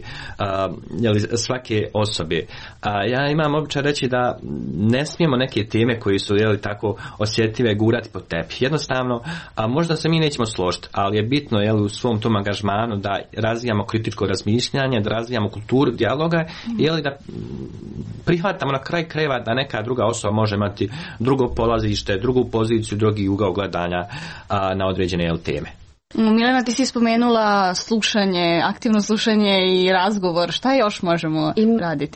svake osobe. Ja imam običaj reći da ne smijemo neke teme koji su tako osjetljive gurati pod tepih. Jednostavno, možda se mi nećemo složiti, ali je bitno u svom tom angažmanu da razvijamo kritičko razmišljanje, da razvijamo kulturu dijaloga i da prihvatamo na kraj krajeva da neka druga osoba može imati drugo polazište, drugu poziciju, drugi ugao gledanja na određene teme. Milena, ti si spomenula slušanje, aktivno slušanje i razgovor. Šta još možemo raditi?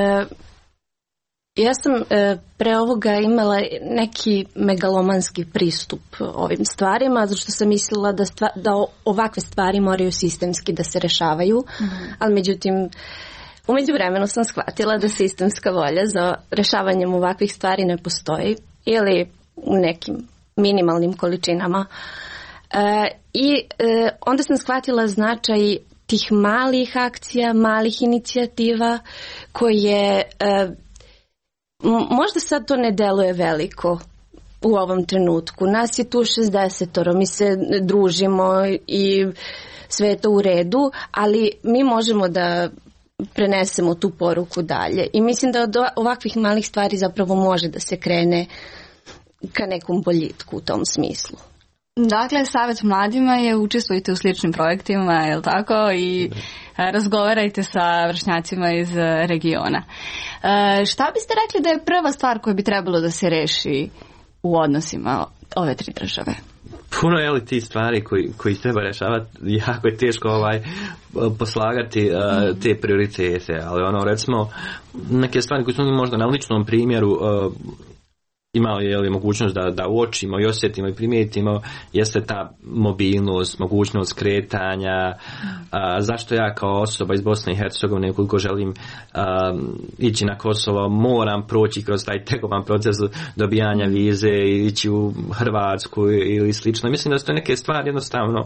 Ja sam pre ovoga imala neki megalomanski pristup ovim stvarima, zato što sam mislila da ovakve stvari moraju sistemski da se rešavaju, ali međutim u međuvremenu sam shvatila da sistemska volja za rešavanjem ovakvih stvari ne postoji ili u nekim minimalnim količinama. Onda sam shvatila značaj tih malih akcija, malih inicijativa koje možda sad to ne deluje veliko u ovom trenutku. Nas je tu 60, mi se družimo i sve je to u redu, ali mi možemo da prenesemo tu poruku dalje. I mislim da od ovakvih malih stvari zapravo može da se krene ka nekom boljitku u tom smislu. Dakle, savjet mladima je učestvujte u sličnim projektima, je li tako? I razgovarajte sa vršnjacima iz regiona. Šta biste rekli da je prva stvar koja bi trebalo da se reši u odnosima ove tri države? Puno je ti stvari koji treba rešavati, jako je teško poslagati te prioritete, ali recimo neke stvari koje smo možda na ličnom primjeru imali mogućnost da uočimo i osjetimo i primijetimo, jeste ta mobilnost, mogućnost kretanja, zašto ja kao osoba iz Bosne i Hercegovine, ukoliko želim ići na Kosovo, moram proći kroz taj tegoban proces dobijanja vize i ići u Hrvatsku ili slično. Mislim da su to neke stvari jednostavno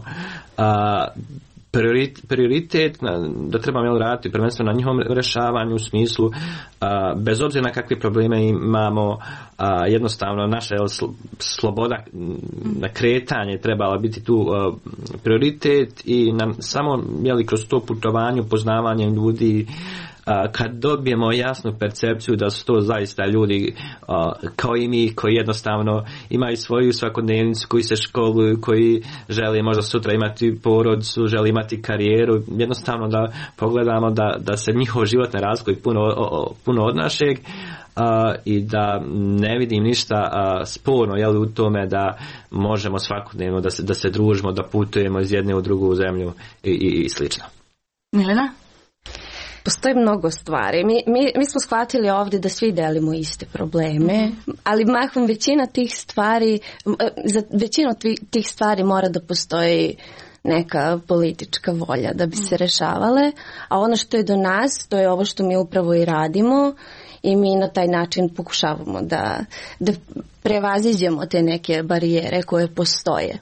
prioritet da trebamo raditi prvenstveno na njihovom rešavanju u smislu bez obzira na kakve probleme imamo, jednostavno naša sloboda na kretanje trebala biti tu prioritet i samo kroz to putovanje, upoznavanje ljudi, kad dobijemo jasnu percepciju da su to zaista ljudi kao i mi, koji jednostavno imaju svoju svakodnevnicu, koji se školuju, koji žele možda sutra imati porodicu, žele imati karijeru, jednostavno da pogledamo da se njihov život ne razlikuje puno od našeg, i da ne vidim ništa sporno u tome da možemo svakodnevno da se družimo, da putujemo iz jedne u drugu zemlju i slično. Milena? Postoji mnogo stvari. Mi smo shvatili ovdje da svi delimo iste probleme, ali mahom većina tih stvari, za većinu tih stvari mora da postoji neka politička volja da bi se rešavale, a ono što je do nas, to je ovo što mi upravo i radimo i mi na taj način pokušavamo da prevaziđemo te neke barijere koje postoje.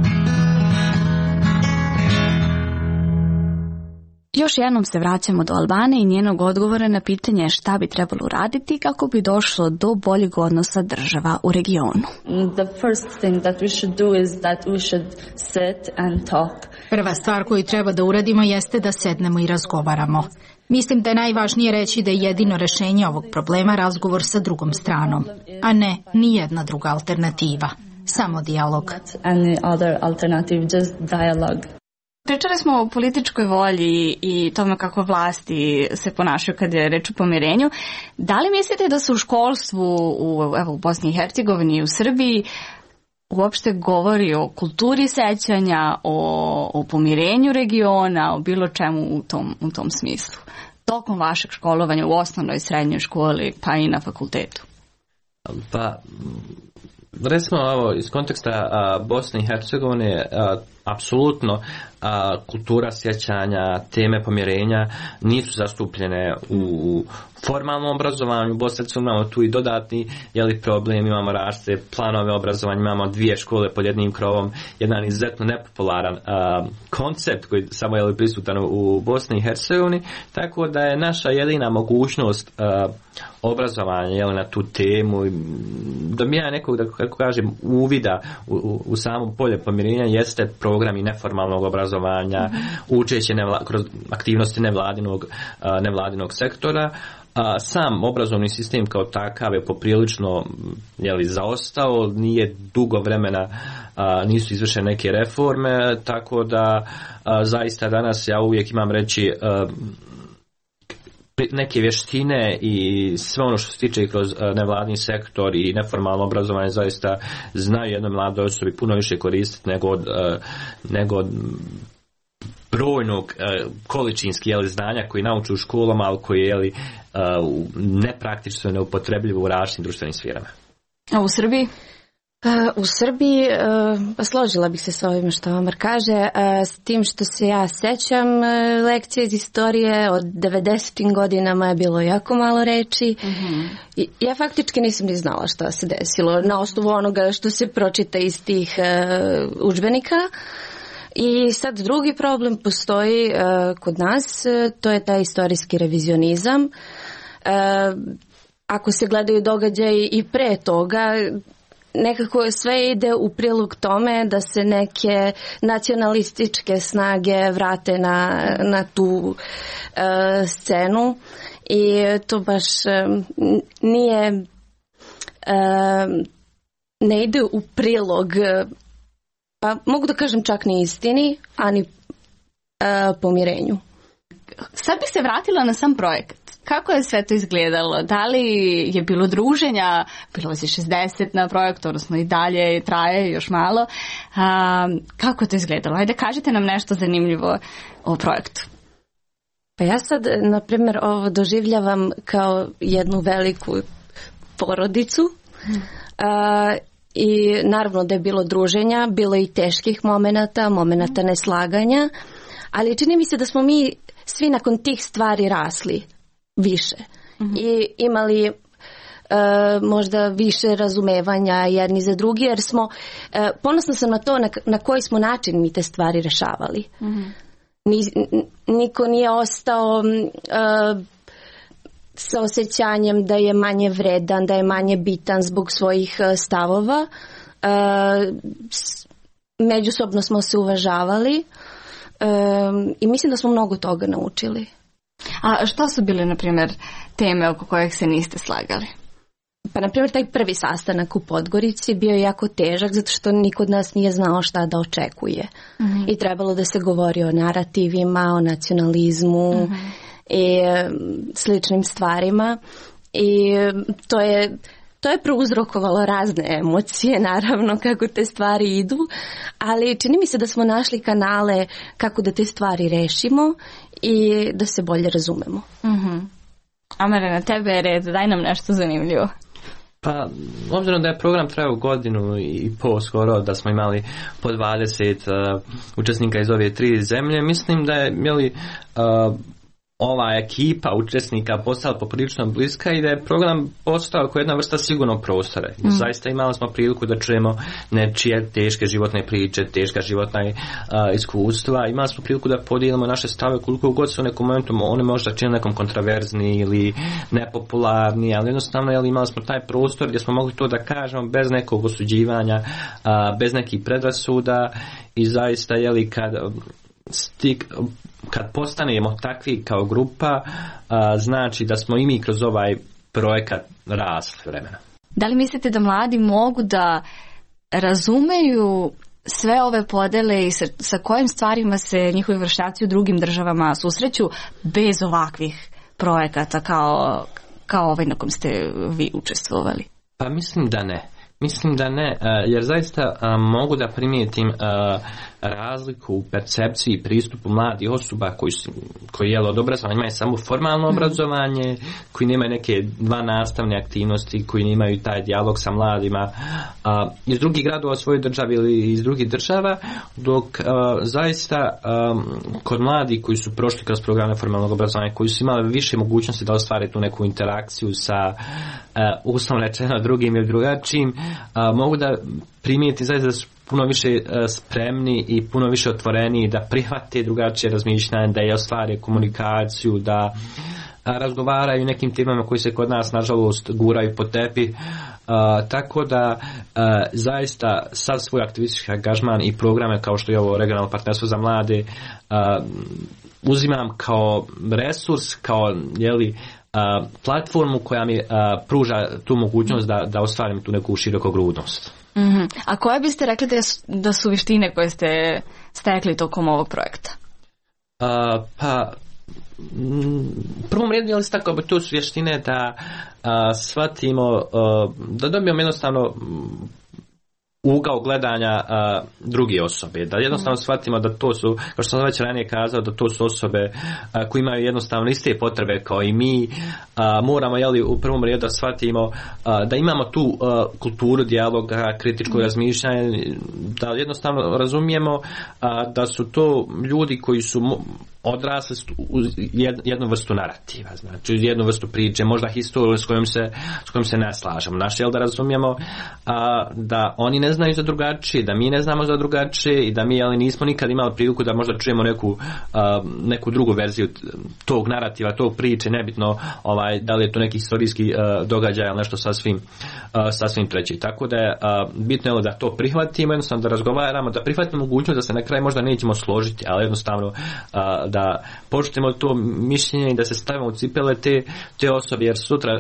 Još jednom se vraćamo do Albane i njenog odgovora na pitanje šta bi trebalo uraditi kako bi došlo do boljeg odnosa država u regionu. Prva stvar koju treba da uradimo jeste da sednemo i razgovaramo. Mislim da je najvažnije reći da je jedino rešenje ovog problema razgovor sa drugom stranom, a ne ni jedna druga alternativa. Samo dijalog. Pričali smo o političkoj volji i tome kako vlasti se ponašaju kad je reč o pomirenju. Da li mislite da se u školstvu u Bosni i Hercegovini i u Srbiji uopšte govori o kulturi sećanja, o pomirenju regiona, o bilo čemu u tom smislu? Tokom vašeg školovanja u osnovnoj, srednjoj školi pa i na fakultetu? Pa, recimo iz konteksta Bosne i Hercegovine, apsolutno kultura sjećanja, teme pomirenja nisu zastupljene u formalnom obrazovanju. U Bosni imamo tu i dodatni problem, imamo različite planove obrazovanja, imamo 2 škole pod jednim krovom, jedan izuzetno nepopularan koncept koji samo je prisutan u Bosni i Hercegovini, tako da je naša jedina mogućnost obrazovanja na tu temu, dobijanja nekog, da kako kažem, uvida u samo polje pomirenja jeste programi neformalnog obrazovanja, učeće kroz aktivnosti nevladinog sektora. Sam obrazovni sistem kao takav je poprilično zaostao, nije dugo vremena, nisu izvršene neke reforme, tako da zaista danas ja uvijek imam reći neke vještine i sve ono što se tiče kroz nevladni sektor i neformalno obrazovanje zaista znaju jednoj mladoj osobi puno više koristiti nego od brojnog količinski znanja koji nauče u školama, ali koji je nepraktično neupotrebljivo u različitim društvenim sferama. A u Srbiji? U Srbiji složila bih se s ovim što Omar kaže, s tim što se ja sećam lekcije iz istorije od 90. godinama je bilo jako malo reči. Ja faktički nisam ni znala šta se desilo na osnovu onoga što se pročita iz tih udžbenika. I sad drugi problem postoji kod nas, to je taj istorijski revizionizam. Ako se gledaju događaji i pre toga, nekako sve ide u prilog tome da se neke nacionalističke snage vrate na tu scenu i to baš ne ide u prilog, pa mogu da kažem čak ni istini, a ni pomirenju. Sad bih se vratila na sam projekat. Kako je sve to izgledalo? Da li je bilo druženja? Bilo je 60 na projektu, odnosno i dalje traje još malo. Kako je to izgledalo? Ajde, kažite nam nešto zanimljivo o projektu. Pa ja sad, na primjer, ovo doživljavam kao jednu veliku porodicu. I naravno da je bilo druženja, bilo i teških momenata neslaganja, ali čini mi se da smo mi svi nakon tih stvari rasli više i imali možda više razumevanja jedni za drugi, jer smo, ponosna sam na to na koji smo način mi te stvari rešavali. Niko nije ostao sa osjećanjem da je manje vredan, da je manje bitan zbog svojih stavova. Međusobno smo se uvažavali i mislim da smo mnogo toga naučili. A što su bile, na primjer, teme oko kojih se niste slagali? Pa, na primjer, taj prvi sastanak u Podgorici bio je jako težak zato što niko od nas nije znao šta da očekuje. I trebalo da se govori o narativima, o nacionalizmu i sličnim stvarima. I to je prouzrokovalo razne emocije, naravno, kako te stvari idu, ali čini mi se da smo našli kanale kako da te stvari rešimo i da se bolje razumemo. Amare, na tebe je red, daj nam nešto zanimljivo. Pa, obzirom da je program trajao godinu i pol skoro, da smo imali po 20 učesnika iz ove 3 zemlje, mislim da je ova ekipa učesnika postala poprilično bliska i da je program postao kao jedna vrsta sigurnog prostora. Zaista imali smo priliku da čujemo nečije teške životne priče, teška životna iskustva. Imali smo priliku da podijelimo naše stave koliko god su u nekom momentu one možda čini nekom kontraverzni ili nepopularni, ali jednostavno imali smo taj prostor gdje smo mogli to da kažemo bez nekog osuđivanja, bez nekih predrasuda i zaista kad postanemo takvi kao grupa, znači da smo i mi kroz ovaj projekat rasli vremena. Da li mislite da mladi mogu da razumeju sve ove podele i sa kojim stvarima se njihovi vršnjaci u drugim državama susreću bez ovakvih projekata kao ovaj na kom ste vi učestvovali? Pa mislim da ne, jer zaista mogu da primijetim razliku u percepciji i pristupu mladih osoba koji od obrazovanja imaju samo formalno obrazovanje, koji nemaju neke dva nastavne aktivnosti, koji nemaju taj dijalog sa mladima iz drugih gradova svoje države ili iz drugih država, dok zaista kod mladih koji su prošli kroz programe formalnog obrazovanja, koji su imali više mogućnosti da ostvare tu neku interakciju sa uslovno rečeno drugim ili drugačijim, mogu da primijeti zaista da su puno više spremni i puno više otvoreni da prihvate drugačije razmišljanje, da je ostvare komunikaciju, da razgovaraju nekim temama koji se kod nas nažalost guraju po tepih, tako da zaista sav svoj aktivistički angažman i programe kao što je ovo regionalno partnerstvo za mlade uzimam kao resurs, kao platformu koja mi pruža tu mogućnost da ostvarim tu neku širokogrudnost. A koje biste rekli da su vještine koje ste stekli tokom ovog projekta? Pa u prvom redu to su vještine da shvatimo, da dobijemo jednostavno ugao gledanja druge osobe, da jednostavno shvatimo da to su, kao što sam već ranije kazao, da to su osobe koji imaju jednostavno iste potrebe kao i mi. Moramo u prvom redu da shvatimo da imamo tu kulturu dijaloga, kritičko razmišljanje, da jednostavno razumijemo da su to ljudi koji su odrasli uz jednu vrstu narativa, znači uz jednu vrstu priče, možda historiju s kojom se ne slažemo. Znači, da razumijemo da oni ne znaju za drugačije, da mi ne znamo za drugačije i da mi nismo nikad imali priliku da možda čujemo neku drugu verziju tog narativa, tog priče, nebitno da li je to neki historijski događaj ili nešto sasvim treći. Tako da je bitno da to prihvatimo, jednostavno da razgovaramo, da prihvatimo mogućnost da se na kraju možda nećemo složiti, ali jednostavno da poštujemo to mišljenje i da se stavimo u cipele te osobe, jer sutra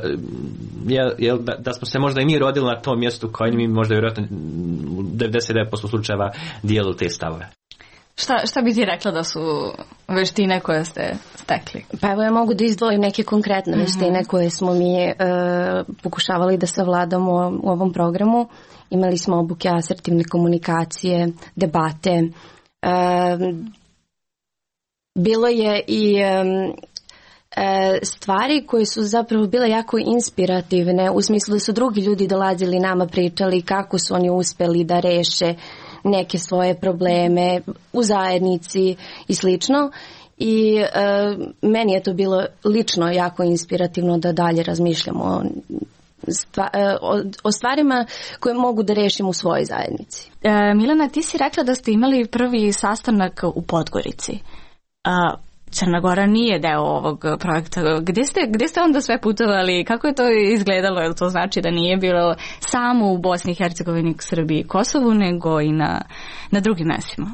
da smo se možda i mi rodili na tom mjestu kao i mi možda vjerojatno u 99% slučajeva dijelili te stavove. Šta bi ti rekla da su veštine koje ste stekli? Pa evo ja mogu da izdvojim neke konkretne veštine koje smo mi pokušavali da savladamo u ovom programu. Imali smo obuke asertivne komunikacije, debate. Bilo je i stvari koje su zapravo bile jako inspirativne, u smislu da su drugi ljudi dolazili nama, pričali kako su oni uspjeli da reše neke svoje probleme u zajednici i slično. I meni je to bilo lično jako inspirativno da dalje razmišljamo o stvarima koje mogu da rešim u svojoj zajednici. Milena, ti si rekla da ste imali prvi sastanak u Podgorici. Crna Gora nije deo ovog projekta. Gdje ste onda sve putovali? Kako je to izgledalo? Jel to znači da nije bilo samo u Bosni i Hercegovini, Srbiji i Kosovu, nego i na drugim mjestima?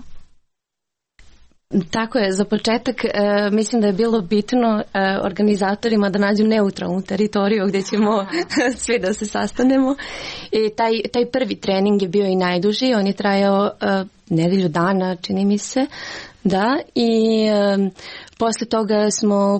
Tako je, za početak mislim da je bilo bitno organizatorima da nađu neutralnu teritoriju gdje ćemo svi da se sastanemo. I taj prvi trening je bio i najduži, on je trajao nedelju dana, čini mi se. Da, i poslije toga smo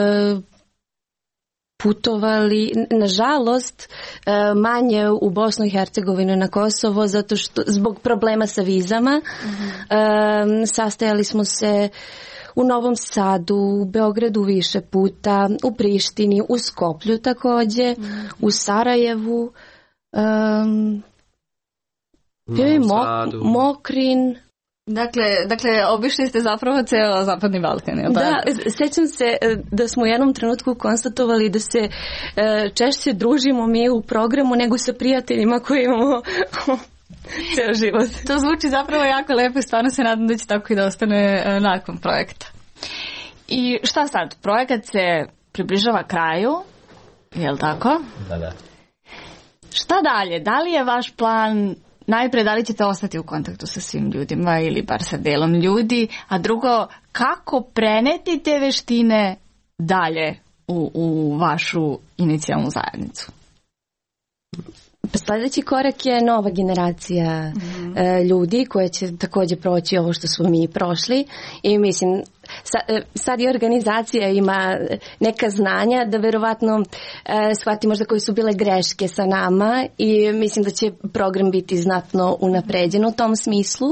putovali, nažalost, manje u Bosnu i Hercegovinu, na Kosovo, zato što zbog problema sa vizama. Sastajali smo se u Novom Sadu, u Beogradu više puta, u Prištini, u Skoplju također, u Sarajevu, bio je Mokrin. Dakle, obišli ste zapravo ceo Zapadni Balkan, je li da, sećam se da smo u jednom trenutku konstatovali da se češće družimo mi u programu nego sa prijateljima koji imamo ceo život. To zvuči zapravo jako lepo i stvarno se nadam da će tako i da ostane nakon projekta. I šta sad? Projekat se približava kraju, je li tako? Da. Šta dalje? Da li je vaš plan, najprej da li ćete ostati u kontaktu sa svim ljudima ili bar sa delom ljudi, a drugo, kako preneti te veštine dalje u vašu inicijalnu zajednicu? Sljedeći korak je nova generacija ljudi koja će također proći ovo što smo mi prošli i mislim sad i organizacija ima neka znanja da verovatno shvati možda koje su bile greške sa nama i mislim da će program biti znatno unapređen u tom smislu.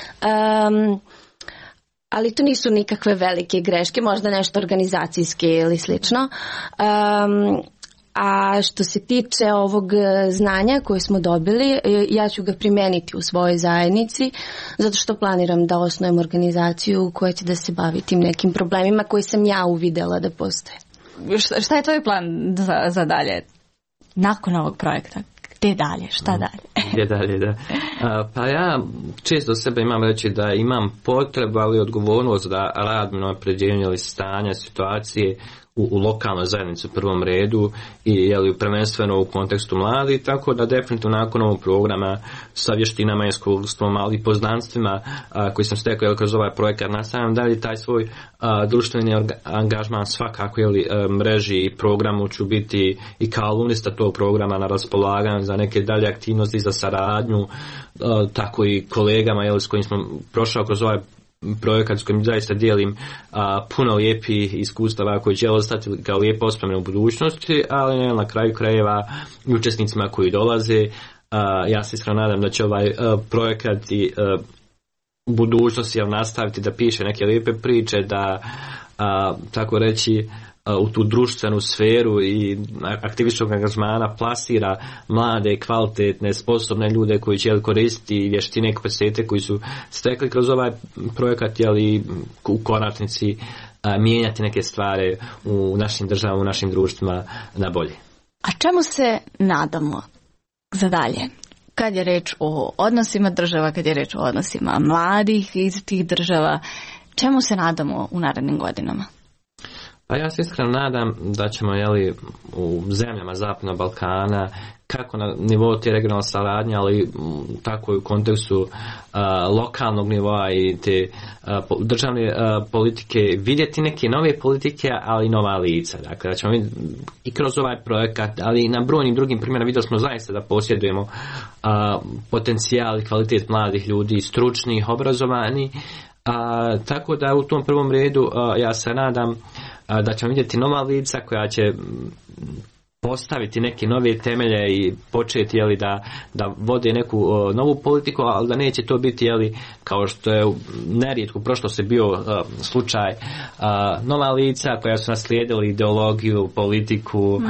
Ali to nisu nikakve velike greške, možda nešto organizacijske ili slično. A što se tiče ovog znanja koje smo dobili, ja ću ga primeniti u svojoj zajednici, zato što planiram da osnujem organizaciju koja će da se bavi tim nekim problemima koje sam ja uvidela da postoje. Šta je tvoj plan za dalje? Nakon ovog projekta? Gde dalje? Šta dalje? Gde dalje, da. Pa ja često sebe imam reći da imam potrebu, ali odgovornost da radim na unapređenju ili stanja situacije u lokalnoj zajednici u prvom redu i prvenstveno u kontekstu mladih, tako da definitivno nakon ovog programa sa vještinama i iskustvom, ali i poznanstvima koji sam stekao kroz ovaj projekat nastavljam dalje taj svoj društveni angažman svakako mreži i programu ću biti i kao alumnista tog programa na raspolaganju za neke dalje aktivnosti, za saradnju, tako i kolegama s kojim smo prošao kroz ovaj projekat s kojim zaista dijelim puno lijepih iskustava koji će ostati kao lijepo ospomene u budućnosti, ali na kraju krajeva i učesnicima koji dolaze. Ja se iskreno nadam da će ovaj projekat i u budućnosti nastaviti da piše neke lijepe priče, da tako reći u tu društvenu sferu i aktivističkog angažmana plasira mlade, kvalitetne, sposobne ljude koji će koristiti vještine i kapacitete koji su stekli kroz ovaj projekat, i u konačnici mijenjati neke stvari u našim državama, u našim društvima na bolje. A čemu se nadamo za dalje? Kad je reč o odnosima država, kad je reč o odnosima mladih iz tih država, čemu se nadamo u narednim godinama? Pa ja se iskreno nadam da ćemo u zemljama Zapadnog Balkana, kako na nivou te regionalne saradnje, ali tako i u kontekstu lokalnog nivoa i te državne politike vidjeti neke nove politike, ali i nova lica. Dakle, da ćemo i kroz ovaj projekat, ali i na brojnim drugim primjerima vidjeli smo zaista da posjedujemo potencijal i kvalitet mladih ljudi, stručnih, obrazovanih. Tako da u tom prvom redu ja se nadam da ćemo vidjeti nova lica koja će postaviti neke nove temelje i početi da vode neku novu politiku, ali da neće to biti kao što je nerijetko u prošlosti bio slučaj, nova lica koja su naslijedili ideologiju, politiku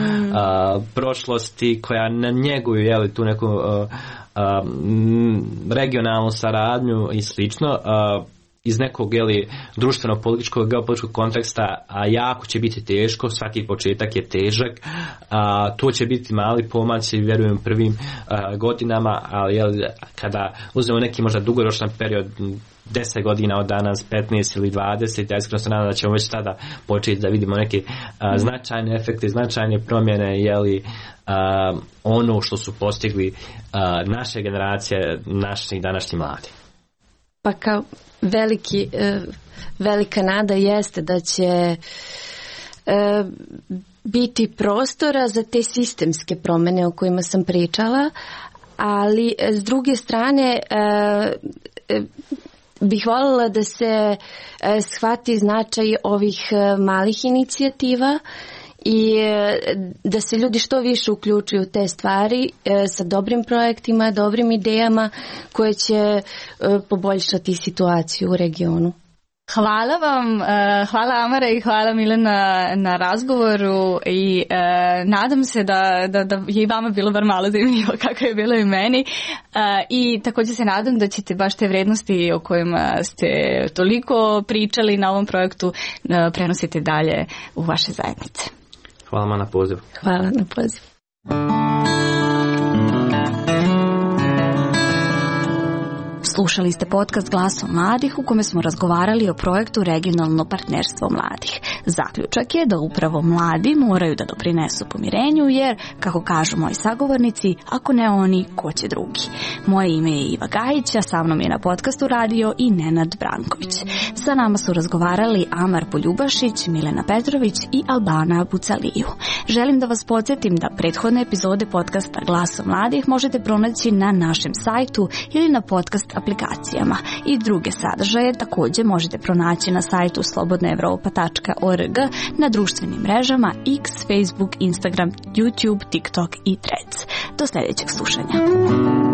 prošlosti, koja njeguju tu neku regionalnu saradnju i slično, iz nekog društveno političkog geopolitičkog konteksta, a jako će biti teško, svaki početak je težak, to će biti mali pomaci, vjerujem, prvim godinama, ali kada uzmemo neki možda dugoročan period, 10 godina od danas, 15 ili 20, ja iskreno se nadam da ćemo već tada početi da vidimo neke značajne efekte, značajne promjene, ono što su postigli naše generacije, naših današnjih mladih. Pa kao velika nada jeste da će biti prostora za te sistemske promjene o kojima sam pričala, ali s druge strane bih voljela da se shvati značaj ovih malih inicijativa i da se ljudi što više uključuju u te stvari sa dobrim projektima, dobrim idejama koje će poboljšati situaciju u regionu. Hvala vam, hvala Amara i hvala Milena na razgovoru i nadam se da je i vama bilo bar malo zanimljivo kako je bilo i meni i također se nadam da ćete baš te vrednosti o kojima ste toliko pričali na ovom projektu prenositi dalje u vaše zajednice. Hvala vam na pozivu. Hvala na pozivu. Slušali ste podcast Glasom mladih u kome smo razgovarali o projektu Regionalno partnerstvo mladih. Zaključak je da upravo mladi moraju da doprinesu pomirenju jer, kako kažu moji sagovornici, ako ne oni, ko će drugi. Moje ime je Iva Gajić, a sa mnom je na podcastu radio i Nenad Branković. Sa nama su razgovarali Amar Poljubašić, Milena Petrović i Albana Bucaliju. Želim da vas podsjetim da prethodne epizode podcasta Glasom mladih možete pronaći na našem sajtu ili na podcast aplikacijama. I druge sadržaje također možete pronaći na sajtu slobodnaevropa.org, na društvenim mrežama X, Facebook, Instagram, YouTube, TikTok i Threads. Do sljedećeg slušanja.